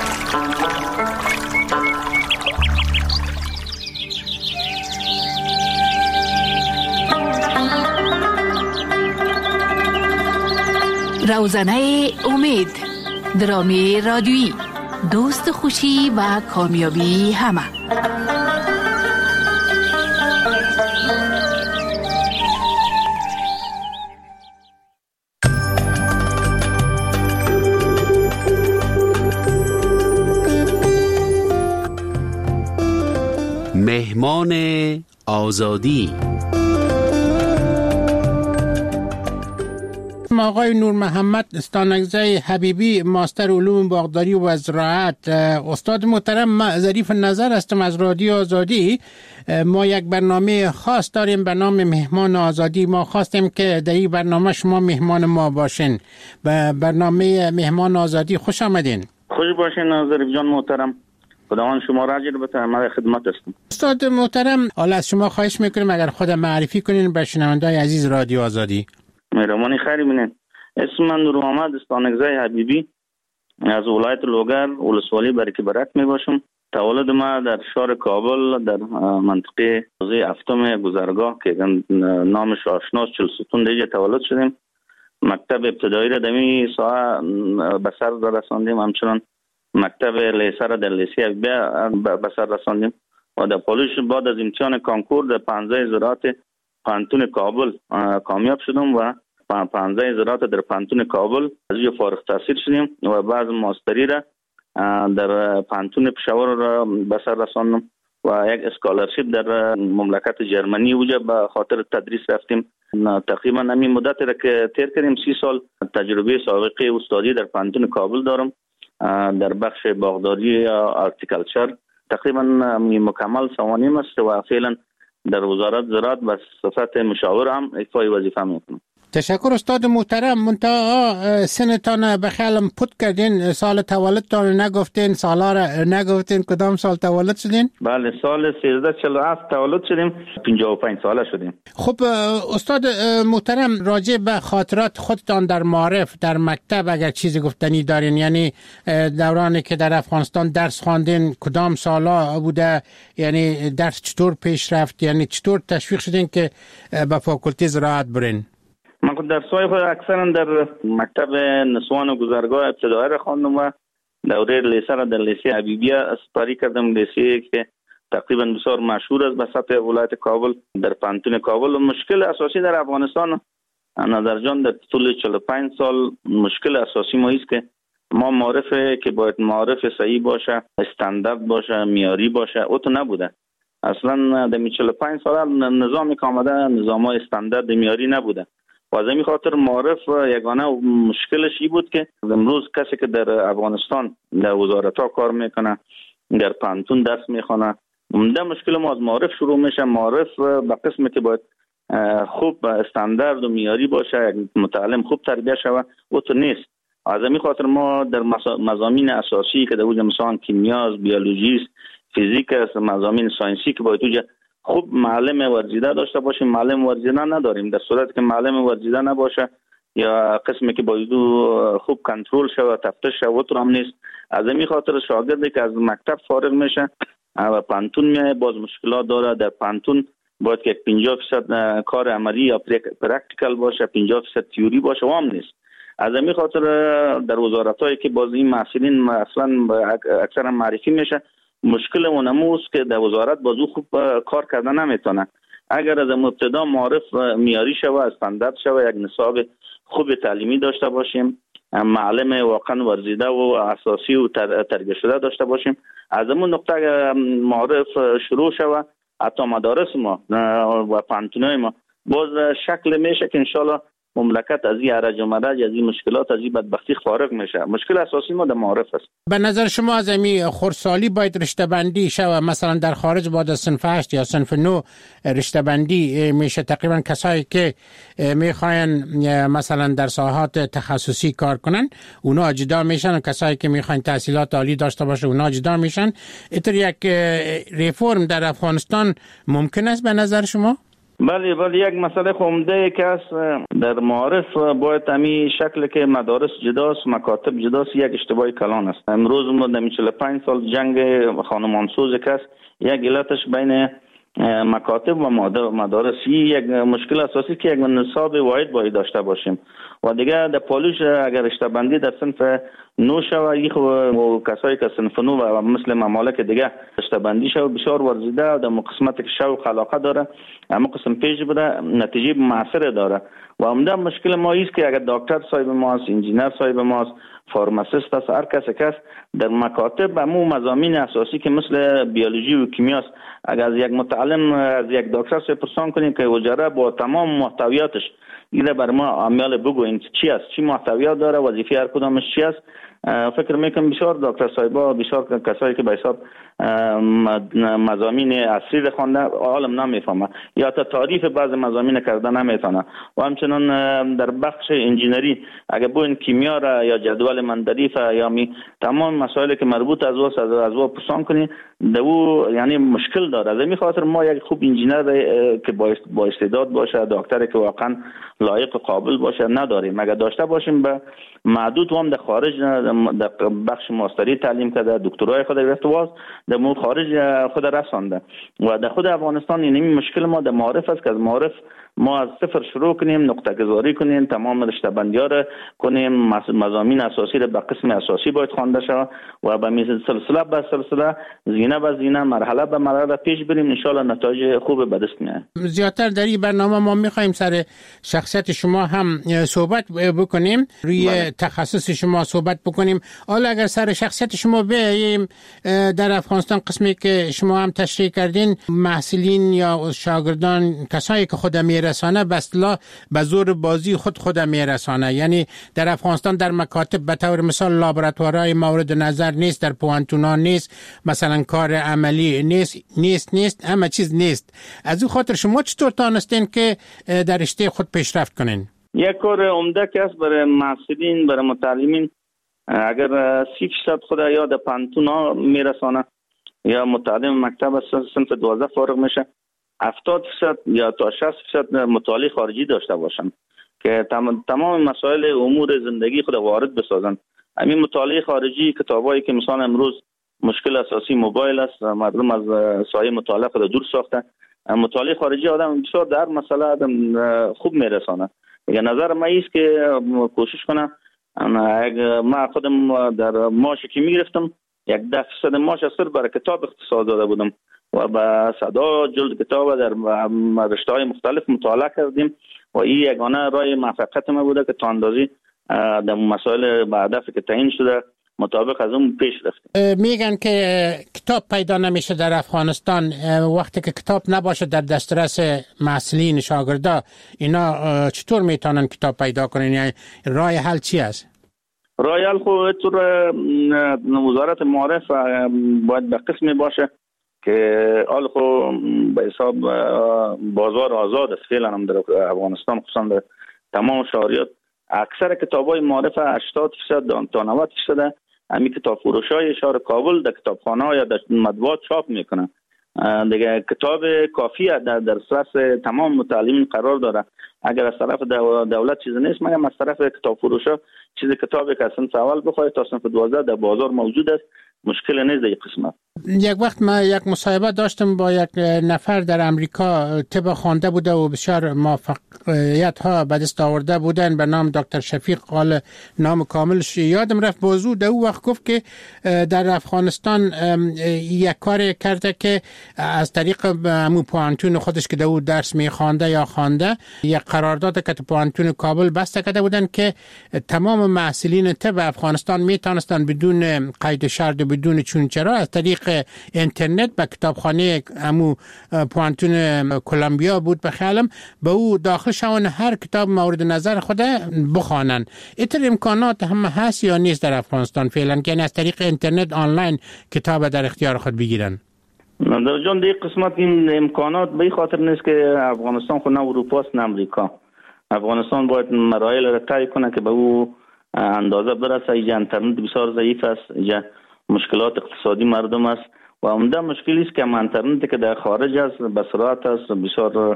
روزنه امید، درامه رادیویی، دوست خوشی و کامیابی همه. مهمان آزادی. آقای نور محمد استانگزی حبیبی، ماستر علوم باغداری و زراعت. استاد محترم، ظریف نظر هستم از رادیو آزادی. ما یک برنامه خاص داریم به نام مهمان آزادی. ما خواستیم که در این برنامه شما مهمان ما باشین. به برنامه مهمان آزادی خوش آمدین. خوش باشین ظریف جان محترم. خداوند شما را اجر بده. من خدمت هستم. استاد محترم، حالا از شما خواهش میکنیم اگر خود معرفی کنین به شنونده‌های عزیز رادیو آزادی. مهربانی خیلی بینید. اسم من نور محمد استانگزی حبیبی از ولایت لوگر ولسوالی برکی برک می باشم. تولد ما در شهر کابل در منطقه حوزه هفتم گذرگاه که نامش آشناست 40 ستون دیگه تولد شدیم. مکتب ابتدایی را دمی ساعه به سر رساندیم، همچنان مکتب لیسه را در لیسه به سر رساندیم و در پالوش بعد از امتحان کانکور در 15 زراعت پانتون کابل کامیاب شدم و 15 زراعت در پانتون کابل از اینجا فارغ التحصیل شدیم و بعد ماستری را در پانتون پشاور را به سر رساندم و یک اسکالرشیپ در مملکت جرمنی اونجا به خاطر تدریس رفتیم. تقریبا همین مدت را که تیر کردیم 30 سال تجربه سابقه استادی در پانتون کابل دارم در بخش باغداری یا آرتیکلچر. تقریبا مکمل سوانیم است و فعلا در وزارت زراعت به صفت مشاور هم ایفای وظیفه میکنم. تشکر استاد محترم. منتها سنتان بخیالم پت کردین، سال تولدتان نگفتین، سالا را نگفتین. کدام سال تولد شدین؟ بله سال 1347 تولد شدیم، 55 ساله شدیم. خب استاد محترم، راجع به خاطرات خودتان در معارف در مکتب اگر چیزی گفتنی دارین، یعنی دورانی که در افغانستان درس خواندین کدام سالا بوده، یعنی درس چطور پیش رفت، یعنی چطور تشویق شدین که به فاکولته زراعت برین؟ من در سوی خود اکثرا در مکتب نسوان و گذرگاه ابتدایی را خواندم و دوره لیسه را در لیسه حبیبیه اسپاری کردم. لیسه که تقریبا بسیار مشهور است به سطح ولایت کابل در پانتون کابل. مشکل اساسی در افغانستان نظر جان در طول 45 سال مشکل اساسی ما است که ما معرفه که باید معرف صحیح باشه، استاندارد باشه، معیاری باشه، او تو نبوده. اصلا در 45 سال نظامی که آمده نظام استاندارد معیاری نبوده و از این خاطر معرف یگانه مشکلش ای بود که امروز کسی که در افغانستان در وزارت ها کار میکنه، در پانتون درس میخونه، در مشکل ما از معرف شروع میشه. معرف به قسمی که باید خوب استاندارد و معیاری باشه، متعلم خوب تربیت شوه، او تو نیست. از این خاطر ما در مضامین اساسی که در وجه مثلا کیمیا، بیولوژی، فیزیک است، مضامین ساینسی که باید وجه خوب معلم ورزیده داشته باشیم، معلم ورزیده نداریم. در صورتی که معلم ورزیده نباشه یا قسمی که باید خوب کنترل شود تفتیش شود هم نیست. از این خاطر شاگردی که از مکتب فارغ میشه و پانتون میه باز مشکلات داره. در پانتون باید که 50% کار عملی یا پرکتیکال باشه، 50% تیوری باشه، هم نیست. از این خاطر در وزارتایی که باز این محصلین اصلا اکثرا معرفی میشه، مشکل اونموز که در وزارت بازو خوب کار کردن نمیتونه. اگر از ابتدا معرف معیاری شوه، استاندارد شوه، یک نصاب خوب تعلیمی داشته باشیم، معلم واقعا ورزیده و اساسی و تربیت شده داشته باشیم، از اون نقطه معرف شروع شوه، حتی مدارس ما و پانتونای ما باز شکل میشه که انشالله مملکت از این عرج و مرج، از این مشکلات، از این بدبختی فارغ میشه. مشکل اساسی ما در معارف است. به نظر شما از این خردسالی باید رشته بندی شوه؟ مثلا در خارج بعد از صنف 8 یا صنف 9 رشته بندی میشه. تقریبا کسایی که میخواین مثلا در ساحات تخصصی کار کنن اونا جدا میشن و کسایی که میخواین تحصیلات عالی داشته باشه اونا جدا میشن. اینطور یک ریفورم در افغانستان ممکن است به نظر شما؟ بله یک مسئله عمده که است در معارف باید همین شکل که مدارس جداست، مکاتب جداست، یک اشتباه کلان است. امروز ما در 45 سال جنگ خانمانسوز که است، یک علتش بین مکاتب و مدارس یک مشکل اساسی که یک نصاب واحد باید داشته باشیم و دیگه در پالوش اگر اشتباندی در صنف نو شود و کسایی که صنف نو و مثل ممالک دیگه اشتباندی شود بسیار ورزیده و در قسمت که شوق علاقه داره اما قسم پیش بره نتیجه معصر داره و عمده مشکل ما است که اگر دکتر صاحب ماست، انجینر صاحب ماست، فارماسیست است، هر کس در مکاتب همون مضامین اساسی که مثل بیولوژی و کیمیا است، اگر از یک متعلم از یک دکتر سه پرسان کنیم که وجره با تمام محتویاتش اینا بر ما عمال بگوین چی است، چی محتویات داره، وظیفه هر کدامش چی است. فکر میکنم بسیار دکتر صاحبا، بسیار کسایی که به حساب مضامین اصلی را خوانده عالم نمیفهمه یا تا تعریف بعض مضامین کرده نمیتونه و همچنان در بخش انجینری اگر بوین کیمیا را یا جدول مندریف یا تمام مسائلی که مربوط از او پرسان کنی دو یعنی مشکل داره. از این خاطر ما یک خوب انجینر که با استعداد باشه، دکتر که واقعا لایق و قابل باشه نداریم. اگر داشته باشیم به معدود هم در خارج در بخش ماستری تعلیم کرده، دکترای خود گرفته واس در خارج خود رسانده و در خود افغانستان این مشکل ما در معارف است که از معارف ما از صفر شروع کنیم، نقطه گذاری کنیم، تمام رشته بندی ها را کنیم، مضامین اساسی را به قسم اساسی باید خوانده شود و به میز سلسله به سلسله، زینه به زینه، مرحله به مرحله پیش بریم، ان شاء الله نتایج خوب به دست میاد. زیادتر در این برنامه ما میخوایم سر شخصیت شما هم صحبت بکنیم، روی تخصص شما صحبت بکنیم. حالا اگر سر شخصیت شما بیاییم، در افغانستان قسمی که شما هم تشریح کردین، محصلین یا شاگردان کسایی که خود میرسانه به اصطلاح به زور بازی خود میرسانه، یعنی در افغانستان در مکاتب به طور مثال لابراتوارهای مورد نظر نیست، در پوانتونا نیست، مثلا کار عملی نیست همه چیز نیست. از این خاطر شما چطور تانستین که در رشته خود پیشرفت کنین؟ یک کار عمده که است برای محصلین، برای متعلمین، اگر 30% خود یا در پوانتونا میرسانه یا متعلم مکتب صنف 12 فارغ میشه، 70% یا تا 60% مطالعه خارجی داشته باشن که تمام مسائل امور زندگی خود وارد بسازن. همین مطالعه خارجی، کتابایی که مثلا امروز مشکل اساسی موبایل است، مردم از سایه مطالعه خود دور ساخته، مطالعه خارجی آدم بسیار در مسئله آدم خوب میرسانه. یه نظر ما است که کوشش کنم، ما خودم در ماشی که میگرفتم 10% ماش اصلا برای کتاب اختصاص داده بودم و با صدا جلد کتاب در رشته‌های مختلف مطالعه کردیم و این یگانه راه موفقیت ما بوده که تا اندازی در مسائل به هدفی که تعیین شده مطابق از اون پیش رفتیم. میگن که کتاب پیدا نمیشه در افغانستان. وقتی که کتاب نباشه در دسترس محصلین شاگردا، اینا چطور میتونن کتاب پیدا کنن؟ یعنی راه حل چی است؟ راه حل خود وزارت معارف باید به قسمی باشه که حال خو به حساب بازار آزاد است. فعلا هم در افغانستان خصوصا در تمام شهریات اکثر کتاب‌های معارف 80% تا 90% همین کتاب فروشای شهر کابل در کتابخانه‌ها یا در مطبوعات چاپ میکنن. دیگه کتاب کافی در دسترس تمام متعلمین قرار داره. اگر از طرف دولت چیز نیست، مگر از طرف کتاب فروشا چیز کتابی که اصلا اول بخواد تا صنف 12 در بازار موجود است، مشکل نیست در قسمت. یک وقت ما یک مصاحبه داشتم با یک نفر در امریکا، طب خوانده بوده و بسیار موفقیت ها به دست آورده بودن، به نام دکتر شفیق. قال نام کاملش یادم رفت. بازو در اون وقت گفت که در افغانستان یک کار کرده که از طریق همون پوانتون خودش که در اون درس میخوانده یا خوانده، یک قرارداد که پوانتون کابل بسته کرده بودن که تمام محصلین طب افغانستان میتونستن بدون قید و شرط و بدون چون چرا از طریق اینترنت به کتابخانه همو پوانتون کلمبیا بود بخیالم به او داخل شون هر کتاب مورد نظر خود بخوانن. اینطور امکانات هم هست یا نیست در افغانستان فعلا که از طریق اینترنت آنلاین کتاب در اختیار خود بگیرن؟ در جان دیگه قسمت این امکانات به خاطر نیست که افغانستان خود نه اروپا است نه امریکا. افغانستان باید مراحل را طی کنه که به او اندازه برسه. اینجا اینترنت بسیار ضعیف است، اینجا مشکلات اقتصادی مردم است و عمده مشکلی است که اینترنتی که در خارج است به سرعت است، بسیار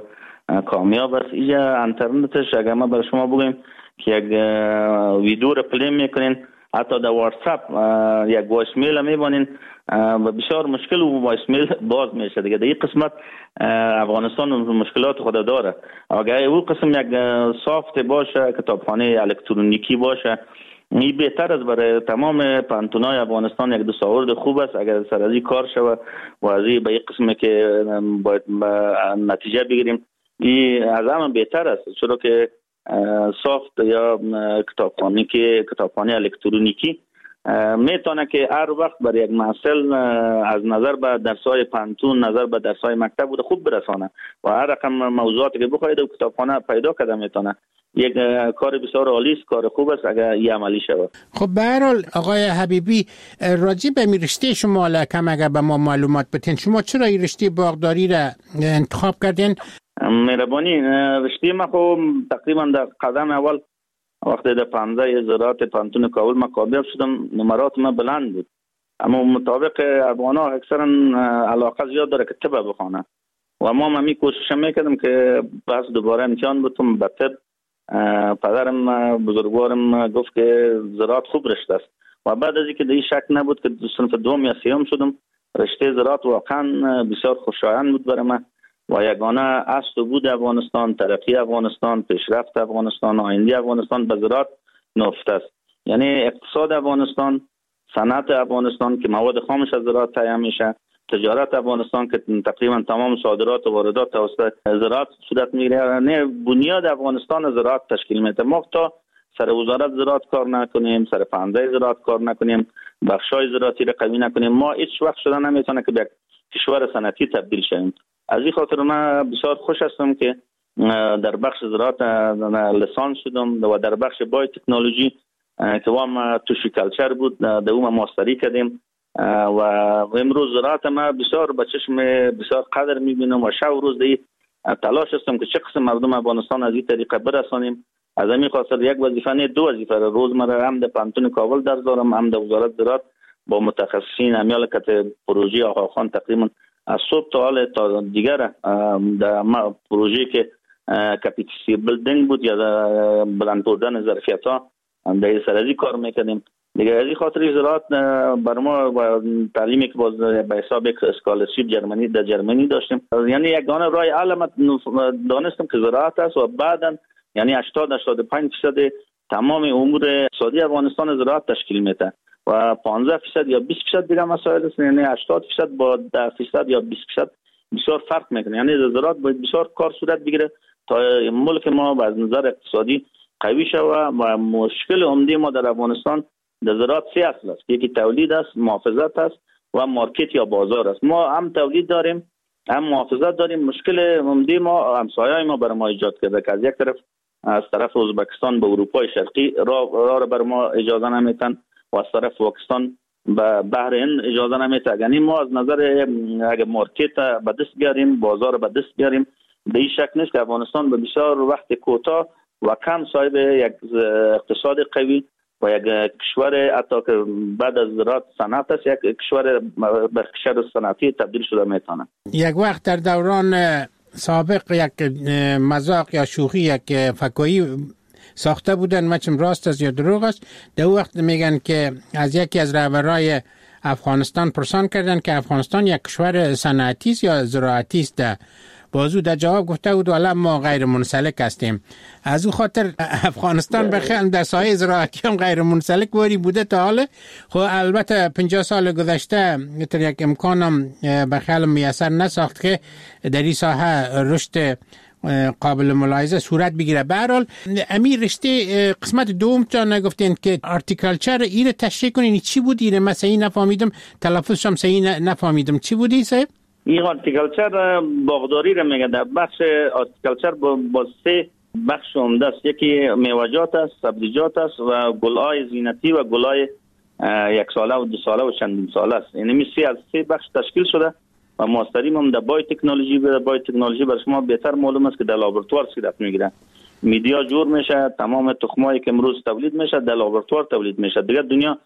کامیاب است. اینجا اینترنتش اگر ما برای شما بگیم که یک ویدیو رو پلی میکنین، حتی در واتساپ یک وایس میل میبانین و بسیار مشکل و وایس میل باز میشه دیگه. در این قسمت افغانستان مشکلات خود داره. اگر او قسم یک سافت باشه، کتابخانه الکترونیکی باشه، این بهتر است برای تمام پانتونای افغانستان. یک دستاورد خوب است اگر سر از این کار شود و از این به یک قسم که باید نتیجه بگیریم، این از همه بهتر است، چرا که سافت یا کتابخانه الکترونیکی میتونه که هر وقت برای یک محصل از نظر به درس‌های پانتون، نظر به درس‌های مکتب بود خوب برسانه و هر رقم موضوعاتی که بخواید در کتابخانه پیدا کرده میتونه. یک کار بسیار عالی است، کار خوب است اگر این عملی شود. خب به هر حال آقای حبیبی، راجع به رشته شما کم اگر به ما معلومات بدین، شما چرا این رشته باغداری را انتخاب کردین؟ مهربانی، رشته ما خب تقریبا در قدم اول وقتی در 15 زراعت پانتون کابل ما کامیاب شدم، نمرات ما بلند بود، اما مطابق افغانا اکثرا علاقه زیاد داره که طب بخونه و ما همی کوشش میکردم که بس دوباره امتحان بتم به طب. پدرم بزرگوارم گفت که زراعت خوب رشته است و بعد از اینکه در این شک نبود که صنف دوم یا سیوم شدم، رشته زراعت واقعا بسیار خوشایند بود برای من و یگانه اصل بود افغانستان، ترقی افغانستان، پیشرفت افغانستان، آینده افغانستان به زراعت نهفته است. یعنی اقتصاد افغانستان، صنعت افغانستان که مواد خامش از زراعت تامین میشه، تجارت افغانستان که تقریبا تمام صادرات و واردات توسط زراعت صورت میگیره، یعنی بنیاد افغانستان زراعت تشکیل میده. ما تا سر وزارت زراعت کار نکنیم، سر پنده زراعت کار نکنیم، بخشای زراعتی را قوی نکنیم، ما هیچ وقت شده نمیتونه که به کشور صنعتی تبدیل شویم. از این خاطر من بسیار خوش هستم که در بخش زراعت لیسانس شدم و در بخش بای تکنولوژی که وام توشیکالچر بود در اون ماستری کردیم و امروز زراعت ما بسیار به چشم بسیار قدر میبینم و شب و روز دی تلاش هستم که چه قسم مردم افغانستان از این طریقه برسانیم. از همین خاطر یک وظیفه نه، دو وظیفه روزمره هم در پانتون کابل درس دارم، هم در وزارت زراعت با متخصصین امیال کت پروژه آقاخان تقریبا از صبح تا حال تا دیگر در پروژه که کپیسیتی بیلدینگ بود یا بلند بردن ظرفیت ها در سرازی کار میکردیم دیگه. از این خاطر زراعت بر ما و تعلیمی که باز به حساب یک اسکالرشیپ جرمنی در جرمنی داشتیم، یعنی یگانه راه حل دانستم که زراعت است و بعدا یعنی 80-85% تمام امور اقتصادی افغانستان زراعت تشکیل میده و 15% یا 20% دیگه مسائل است، یعنی 80% با 10% یا 20% بسیار فرق میکنه. یعنی زراعت باید بسیار کار صورت بگیره تا ملک ما از نظر اقتصادی قوی شود و مشکل عمده ما در افغانستان در زراعت سه اصل است. یکی تولید است، محافظت است و مارکت یا بازار است. ما هم تولید داریم هم محافظت داریم. مشکل عمده ما همسایه‌های ما برای ما ایجاد کرده که از یک طرف از طرف ازبکستان به اروپای شرقی راه بر ما اجازه نمیتن و از طرف پاکستان به بحر هند اجازه نمیتن. یعنی ما از نظر اگه مارکت به دست بیاریم، بازار به دست بیاریم، به این شک نیست که افغانستان به بسیار وقت کوتاه و کم صاحب یک اقتصاد قوی و یک کشور حتی که بعد از زراعت صنعت است یک کشور به کشور صنعتی تبدیل شده میتونه. یک وقت در دوران سابق یک مذاق یا شوخی یک فکایی ساخته بودن، مچم راست است یا دروغ است، در وقت میگن که از یکی از رهبرای افغانستان پرسان کردن که افغانستان یک کشور صنعتی است یا زراعتی است. بازو در جواب گفته بود والا ما غیر منسلک هستیم. از او خاطر افغانستان بخیال در ساحه زراعتی هم غیر منسلک واری بوده تا حالا. خب البته 50 سال گذشته تر یک امکانم بخیال میسر نساخت که در این ساحه رشد قابل ملاحظه صورت بگیره. به هر حال امیر رشته قسمت دوم تا نگفتین که آرتیکالچر اینو تشریح کنین چی بود؟ اینو من صحیح نفهمیدم، تلفظشم صحیح نفهمیدم، چی بودی صاحب؟ این آرتیکالچر باغداری را میگه. در بخش آرتیکالچر با سه بخش عمده است. یکی میوه‌جات است، سبزیجات است و گل‌های زینتی و گل‌های یک ساله و دو ساله و چندین ساله است. یعنی میشه از سه بخش تشکیل شده و ماستریم هم در بای تکنولوژی. بای تکنولوژی برای شما بهتر معلوم است که در لابراتوار صورت میگیره. میدیا جور میشه، تمام تخمایی که امروز تولید میشه در لابراتوار تولید میشه. دیگه دنیا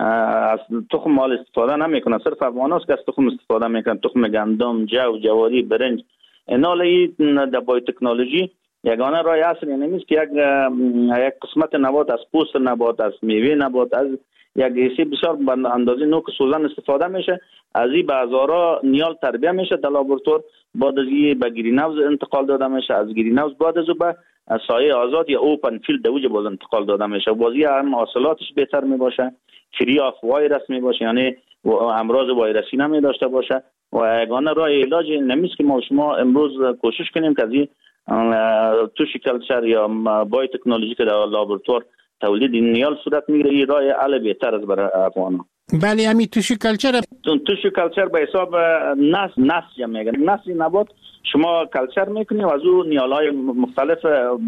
از تخم مال استفاده نمیکنه، صرف افغان است که از تخم استفاده میکنن. تخم گندم، جو، جواری، برنج، انال در بایوتکنولوژی یگانه راه اصل نیست که یک قسمت نبات از پوست نبات، از میوه نبات، از یک حیثی بسیار به اندازه نوک سوزن استفاده میشه. از این به هزارا نیال تربیه میشه در لابراتوار، بعد از این به گرین هاوس انتقال داده میشه، از گرین هاوس بعد از به سایه آزاد یا اوپن فیلد دوجه باز انتقال داده میشه. بازی هم حاصلاتش بهتر میباشه، فری آف وایرس میباشه، یعنی امراض ویروسی نمی داشته باشه. و یگانه راه علاج نمیست که ما شما امروز کوشش کنیم که از این توشی کلچر یا بایوتکنولوژی که در لابراتوار تولید نیال صورت میگیره، این راه حل بهتر است برای افغانان. بله، همین توشی کلچر به حساب نسج میگن، نسج نبات شما کلچر میکنی و از اون نیالهای مختلف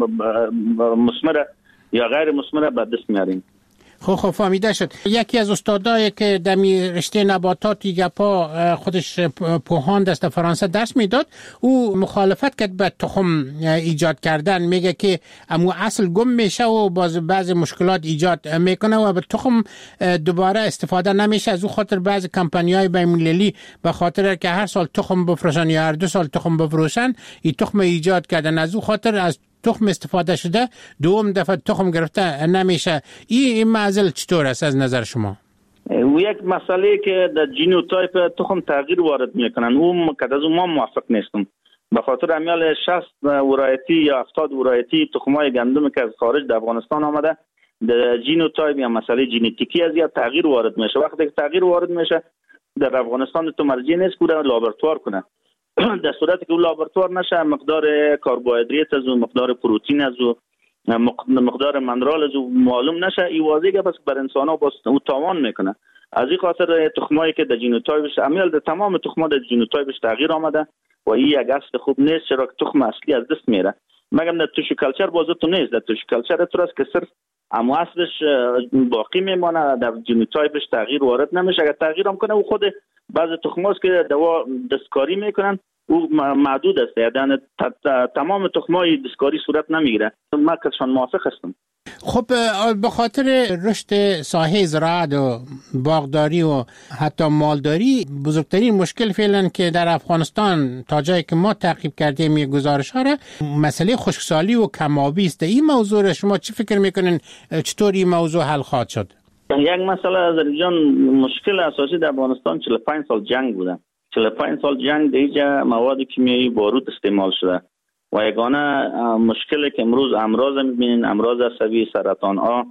مثمر یا غیر مثمر به دست میاریم. خب فهمیده شد. یکی از استادایی که در رشته نباتات گپا خودش پوهاند است در فرانسه درس میداد، او مخالفت کرد به تخم ایجاد کردن. میگه که امو اصل گم میشه و بعض مشکلات ایجاد میکنه و به تخم دوباره استفاده نمیشه. از او خاطر بعض کمپانی‌های بین‌المللی به خاطر که هر سال تخم بفروشن یا هر 2 سال تخم بفروشن، این تخم ایجاد کردن. از او خاطر از تخم استفاده شده دوم دفعه تخم گرفته نمیشه. این معضل چطور است از نظر شما؟ و یک مسئله که در جینوتایپ تخم تغییر وارد میکنن، اون که از اون ما موافق نیستم. به خاطر امیال 60 ورایتی یا 70 ورایتی تخمای گندم که از خارج در افغانستان آمده، در جینوتایپ یا مسئله ژنتیکی از یا تغییر وارد میشه. وقتی که تغییر وارد میشه در افغانستان تو مرجع نیست که لابراتوار کنه. در صورتی که اون لابراتوار نشه، مقدار کربوهیدرات از اون، مقدار پروتئین از اون، مقدار منرال از اون معلوم نشه، این واضحه که بس بر انسان ها او تاوان میکنه. از این خاطر تخمایی که در جینوتایپش امیال در تمام تخم‌ها در جینوتایپش تغییر آمده و این یک اصل خوب نیست، چرا که تخم اصلی از دست میره. مگم در توشی کلچر بازتون نیست، در توشی کلچر تو است که صرف اما اصلش باقی میمانه، در جینوتایپش تغییر وارد نمیشه. اگر تغییر هم کنه او خود بعض تخماست که دوا دستکاری میکنن، او محدود است، یعنی تمام تخمای دستکاری صورت نمیگیره. من کسان موافق هستم. خب به خاطر رشد ساحه زراعت و باغداری و حتی مالداری، بزرگترین مشکل فعلا که در افغانستان تا جایی که ما تعقیب کردیم یک گزارش ها را، مسئله خشکسالی و کم‌آبی است. این موضوع شما چی فکر میکنین چطور این موضوع حل خواهد شد؟ یک مسئله از جان مشکل اساسی در افغانستان 45 سال جنگ بوده. 45 سال جنگ دیگه مواد کیمیایی بارود استعمال شده و یگانه مشکلی که امروز امراض میبینین، امراض عصبی، سرطان ها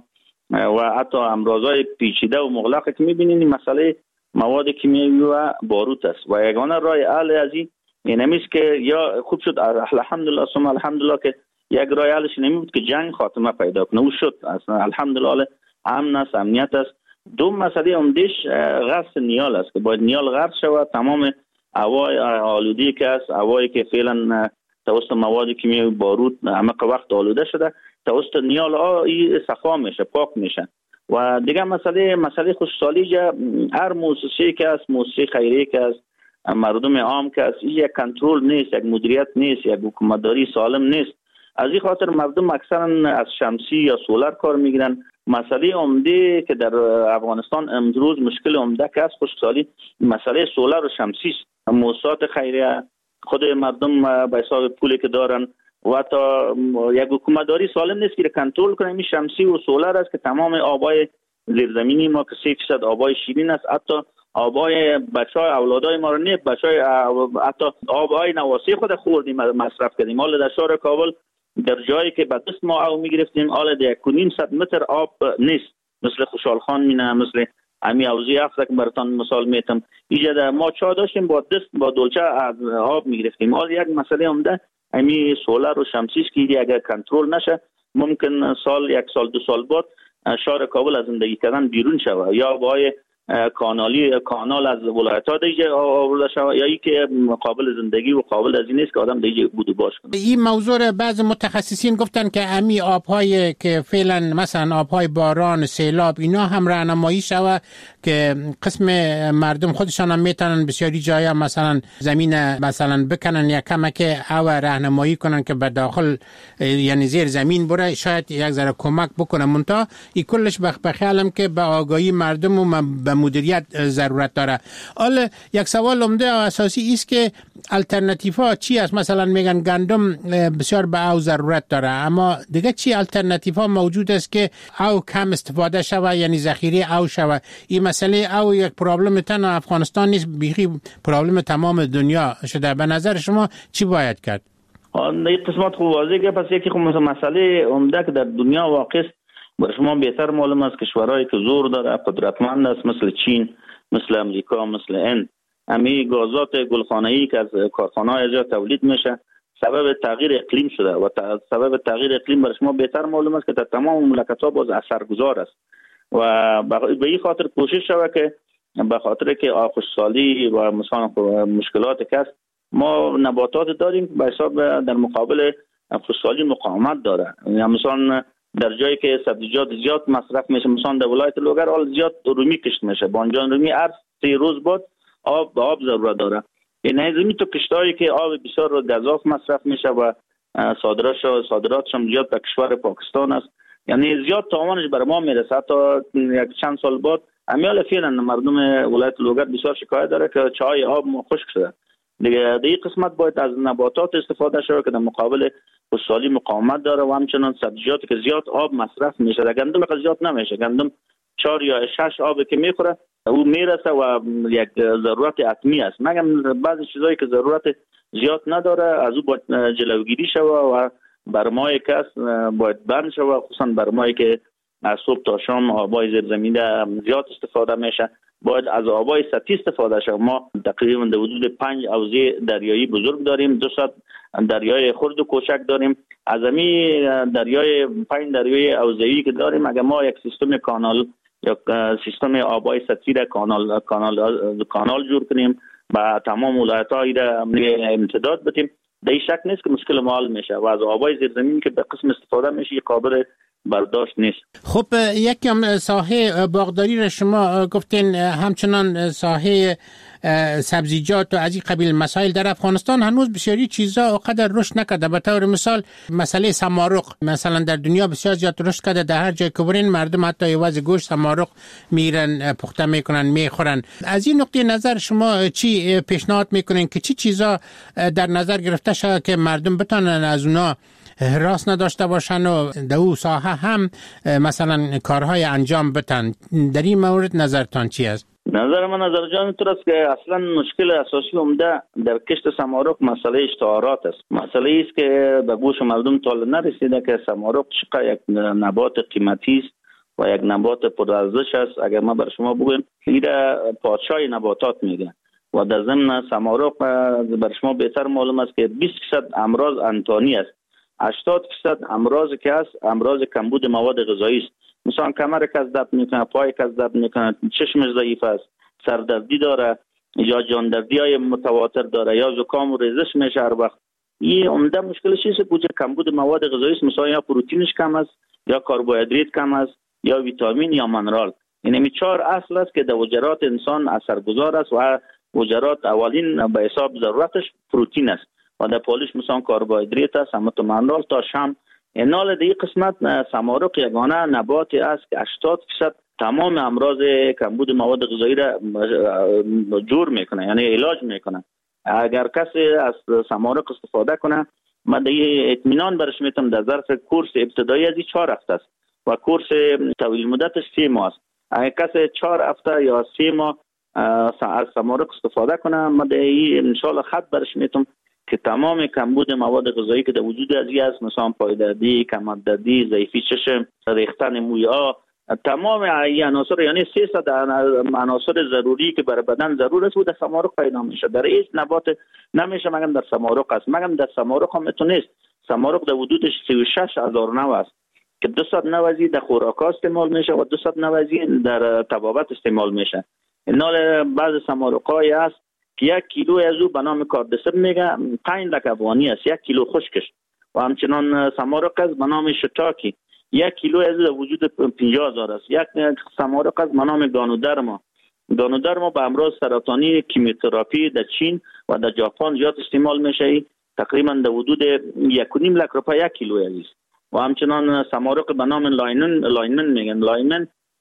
و حتی امراضهای پیچیده و مغلقه که میبینین، این مسئله مواد کیمیایی و بارود است و یگانه راه حل از این نمیست که یا خوب شد الحمدلله ثم الحمدلله که یک راه حلش نمیبود که جنگ خاتمه پیدا کنه. او شد اصلا الحمدلله، امن است، امنیت است. دو مسئله عمده‌اش غرس نیال است که باید نیال غرس شود. تمام هوای آلودگی که است، هوایی که فعلا توسط مواد کیمیایی بارود همه وقت آلوده شده، توسط نیال ها صفا میشه، پاک میشه. و دیگه مسئله خشکسالی، هر مؤسسه‌ای که است، مؤسسه خیریه که است، مردم عام که است، یک کنترل نیست، یک مدیریت نیست، یک حکومتداری سالم نیست. از این خاطر مردم اکثرا از شمسی یا سولر کار میگیرن. مسئله عمده که در افغانستان امروز مشکل عمده که است خشکسالی، مسئله سولر و شمسی است. مؤسسات خیریه، خود مردم به حساب پولی که دارن و تا یک حکومتداری سالم نیست که کنترل کنه. این شمسی و سولر است که تمام آبای زیرزمینی ما که 3% آبای شیرین است، حتی آبای بچهای اولادای ما رو نه، بچهای حتی آبای نواسی خود خوردیم مصرف کردیم. حالا در شهر کابل در جایی که به دست ما آب میگرفتیم، حالا در 1.5 متر آب نیست، مثل خوشحال خان مینه، مثل امی اوزی افزا که براتان مثال میتم. اینجا ما چا داشتیم با دست با دلچه از آب میگرفتیم. حالا یک مسئله عمده امی سولر و شمسی که اگر کنترل نشه ممکن سال 1 سال 2 سال بعد شهر کابل از زندگی کردن بیرون شود، یا با کانال از ولایت‌ها دیگه آورده شود، یا ای که قابل زندگی و قابل از این نیست که آدم دیگه بود و باش کنه. این موضوع بعض متخصصین گفتن که امی آب‌های که فعلا مثلا آب‌های باران، سیلاب، اینا هم راهنمایی شود که قسم مردم خودشان هم میتونن بسیاری جای مثلا زمین مثلا بکنن یا کمک او راهنمایی کنن که به داخل یعنی زیر زمین بره، شاید یک ذره کمک بکنه. منتها این کلش به خیالم که به آگاهی مردم و به و مدیریت ضرورت داره. حالا یک سوال عمده و اساسی است که الटरनेटिव्ها چی است؟ مثلا میگن گندم بسیار به او ضرورت داره، اما دیگه چی الटरनेटिव्ها موجود است که او کم استفاده شوه، یعنی ذخیره او شوه؟ این مسئله او یک پرابلم تنها افغانستان نیست، بیخی پرابلم تمام دنیا شده. به نظر شما چی باید کرد؟ این قسمت خوب واضحه که پس یکی مسئله عمده که در دنیا واقع است، برای شما بهتر معلوم است کشورهایی که زور داره، قدرتمند است، مثل چین، مثل امریکا، مثل هند، همین گازات گلخانه‌ای که از کارخانه‌های جا تولید میشه سبب تغییر اقلیم شده و سبب تغییر اقلیم برای شما بهتر معلوم است که در تمام مملکت‌ها باز اثرگذار است و به این خاطر کوشش شود که به خاطر که خشکسالی و مثلا مشکلات که است، ما نباتات داریم به حساب در مقابل خشکسالی مقاومت داره. یعنی مثلا در جایی که سبزیجات زیاد مصرف میشه، مثلا در ولایت لوگر حال زیاد رومی کشت میشه، بانجان رومی هر 3 روز بعد آب ضرورت داره. یعنی زمین تو کشتایی که آب بسیار گزاف مصرف میشه و صادراتش هم زیاد به کشور پاکستان است، یعنی زیاد تاوانش بر ما میرسه. تا یک چند سال بعد امیال فعلا مردم ولایت لوگر بسیار شکایت داره که چای آب خشک شده. دیگه این قسمت باید از نباتات استفاده شود که در مقابل خشکسالی مقاومت داره و همچنان سبزیجاتی که زیاد آب مصرف میشه. در گندم که زیاد نمیشه، گندم 4 یا 6 آبی که میخوره او میرسه و یک ضرورت حتمی است. مگم بعضی چیزایی که ضرورت زیاد نداره از او باید جلوگیری شود و برمای کس باید بند شود، خصوصا برمایی که از صبح تا شام آبای زیرزمینی زیاد استفاده میشه باید از آبای سطحی استفاده شود. ما تقریبا در حدود 5 حوضه دریایی بزرگ داریم، 200 دریای خرد و کوچک داریم. از همین دریای 5 دریای حوضه‌ای که داریم اگر ما یک سیستم کانال یا سیستم آبای سطحی را کانال جور کنیم و تمام ولایت‌ها را امتداد بدیم، در این شک نیست که مشکل ما حل میشه و از آبای زیرزمین که به قسم استفاده میشه قابل برداشت نیست. خب یکم ساحه باغداری را شما گفتین، همچنان ساحه سبزیجات و از این قبیل مسائل در افغانستان هنوز بسیاری چیزا قدر رشد نکرده. به طور مثال مسئله سمارق مثلا در دنیا بسیار زیاد رشد کرده، در هر جای که برین مردم حتی عوض گوشت سمارق میرن پخته میکنن میخورن. از این نقطه نظر شما چی پیشنهاد میکنین که چی چیزا در نظر گرفته شده که مردم بتونن از اونا راست نداشته باشن و در او ساحه هم مثلا کارهای انجام بدن؟ در این مورد نظرتان چی است؟ نظر من نظر جان اینطور است که اصلا مشکل اساسی عمده در کشت سمارق مسئله اشتهارات است. مسئله است که به گوش مردم تا نرسیده که سمارق چقدر یک نبات قیمتی است و یک نبات پرارزش است. اگر ما بر شما بگویم ایره پادشاه نباتات میگن و در ضمن سمارق بر شما بهتر معلوم است که 20% امراض انتانی است، 80% امراض که است امراض کمبود مواد غذایی است. مثلا کمر کس درد میکنه، پای کس درد میکنه، چشمش ضعیف است، سردردی داره یا جاندردی های متواتر داره یا زکام و ریزش میشه هر وقت. این عمده مشکلش است که کمبود مواد غذایی است، مثلا یا پروتئینش کم است یا کربوهیدرات کم است یا ویتامین یا منرال. این 4 اصل است که در وجرات انسان اثرگذار است و وجرات اولین به حساب ضرورتش پروتئین است و در پالش مثلا کربوهیدرات است، هم منرال تا شام. اینال دی قسمت سمارق یگانه نباتی است که 80% تمام امراض کمبود مواد غذایی را جور میکنه، یعنی علاج میکنه. اگر کسی از سمارق استفاده کنه من دی اطمینان برش میتونم در ظرف کورس ابتدایی از 4 هفته است و کورس طویل مدتش 3 ماه است. اگر کسی 4 هفته یا 3 ماه از سمارق استفاده کنه من دی ان شاء الله خط برش میتونم که تمام کمبود مواد غذایی که در وجود از است، مثلا پایدردی، کمردردی، ضعیفی چشم، ریختن موی‌ها، تمام این عناصر یعنی 300 عناصر ضروری که برای بدن ضرور است و در سمارق پیدا میشه. در هیچ نبات نمیشه مگم در سمارق است. مگم در سمارق هم نیست. سمارق در حدود 36000 نوع است که 200 نوعی در خوراک‌ها استعمال میشه و 200 نوعی در طبابت استعمال میشه. اینال بعض سمارق‌های است که 1 کیلو از او به نام کاردسر میگه 5 لک افغانی است، 1 کیلو خشکش. و همچنان سمارق از به نام شتاکی 1 کیلو از وجود 50000 است. یک سمارق از به نام گانودرما به امراض سرطانی کیموتراپی در چین و در ژاپن زیاد استعمال میشه، تقریبا در حدود 1.5 لک روپیه 1 کیلو است. و همچنان سمارق به نام لاینن میگن. لاینن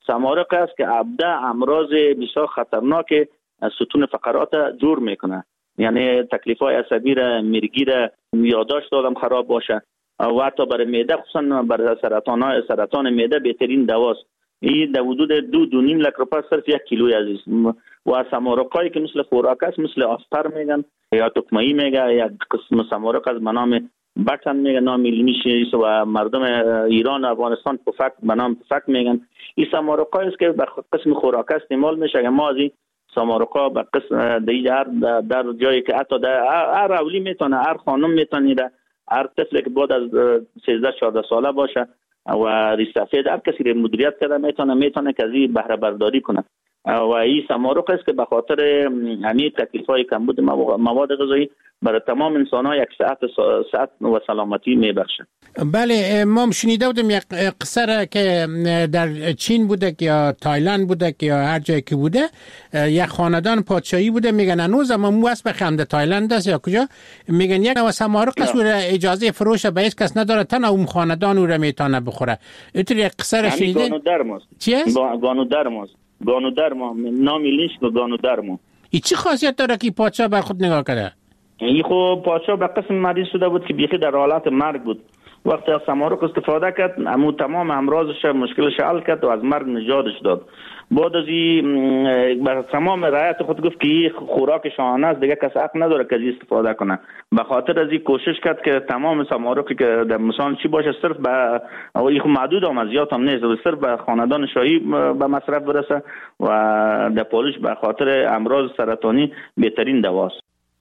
سمارق است که 17 امراض بسیار خطرناک ستون فقرات جور میکنه، یعنی تکلیف‌های عصبی را، میرگی را، یادداشت آدم خراب باشه و حتی برای معده، خصوصا برای سرطان معده بهترین دواست. این در حدود 2.5 لک روپیه صرف 1 کیلوی عزیز. و سمارقایی که مثل خوراک است، مثل آستر میگن یا تکمه‌ای میگه، یا قسم سمارق از به نام بطن میگن، نام علمیش، و مردم ایران و افغانستان پفک به نام پفک میگن. این سمارقایی است که به قسم خوراک استعمال میشه. ما از این سمارقا به قسم در جایی که حتی هر اولی میتونه، هر خانم میتونه، هر طفلی که بعد از 13-14 ساله باشه و ریسافید، هر کسی رو مدیریت کرده میتونه که از این بهره برداری کنه. و این سمارق است که به خاطر همین تکلیف‌های کمبود مواد غذایی برای تمام انسان‌ها یک صحت و سلامتی میبخشه. بله، ما شنیده بودیم یک قصه را که در چین بوده یا تایلند بوده یا هر جایی که بوده، یک خاندان پادشاهی بوده، میگن هنوز اما مو است به خنده تایلند است یا کجا، میگن یک نوع سمارق است و اجازه فروش به هیچ کس نداره، تنها اون خاندان او را میتونه بخوره. اینطور یک قصه را شنیده؟ چی است؟ گانودرما، نامی لینش گانودرما. این چی خاصیت داره که پادشاه بر خود نگاه کرده؟ این خب پادشاه به قسم مریض شده بود که بیخی در حالت مرگ بود. وقتی از سمارق استفاده کرد، امو تمام امراضش مشکلش حل کرد و از مرگ نجاتش داد. بعد از این بر تمام رعایت خود گفت که این خوراک شاهانه است، دیگه کس حق نداره که از استفاده کنه. به خاطر از این کوشش کرد که تمام سمارقی که در مثلا چی باشه صرف به این محدود هم، زیاد هم نیست، صرف به خاندان شاهی به مصرف برسه و در پالش به خاطر امراض سرطانی بهترین دواست.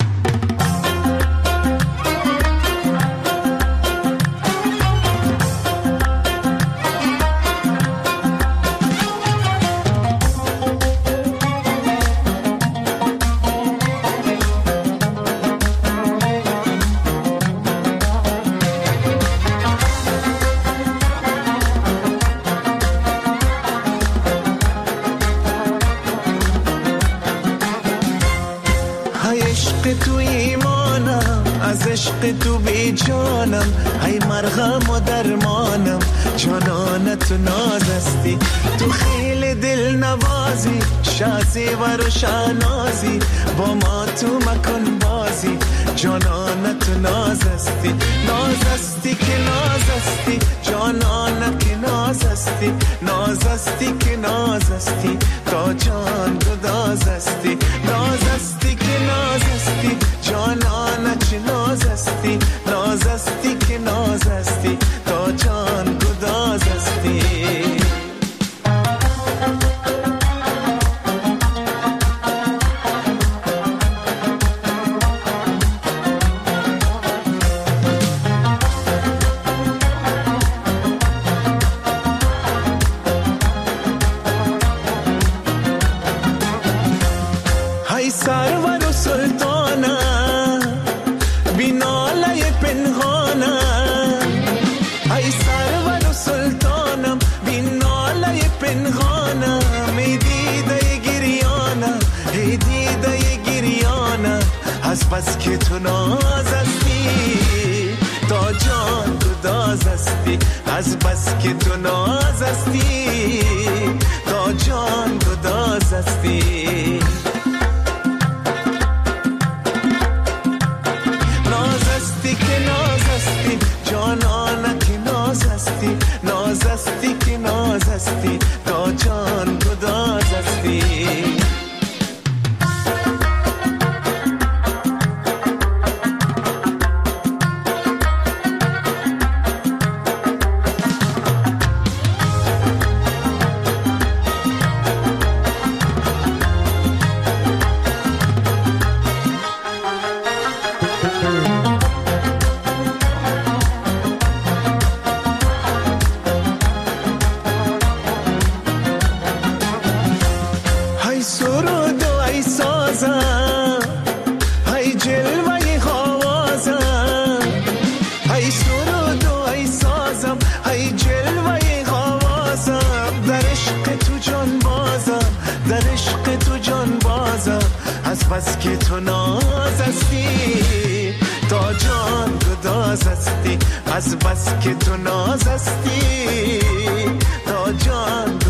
عشق تو بی جانم، ای مرغم و درمانم، جانانت و نازستی، تو خیلی دل نوازی، شازی و روشنازی، با ما تو مکن بازی، جانانت و نازستی، نازستی که نازستی، جانانت که نازستی، نازستی که نازستی، تا جان گدازستی، نازستی که نازستی، جانانت چه نازستی، نازستی که نازستی، تا جان گدازستی. های سرور و سلطانم، بیناله پنهانم، ای سرور و سلطانم، بیناله پنهانم، ای دیده گریانم، ای دیده گریانم، از بس که تو نازستی، تا جان گدازستی، از بس که تو نازستی، تا جان گدازستی. نازستی که نازستی، تا جان گدازستی. بس که تو نازستی، تا جان گدازستی، از بس که تو نازستی، تا جان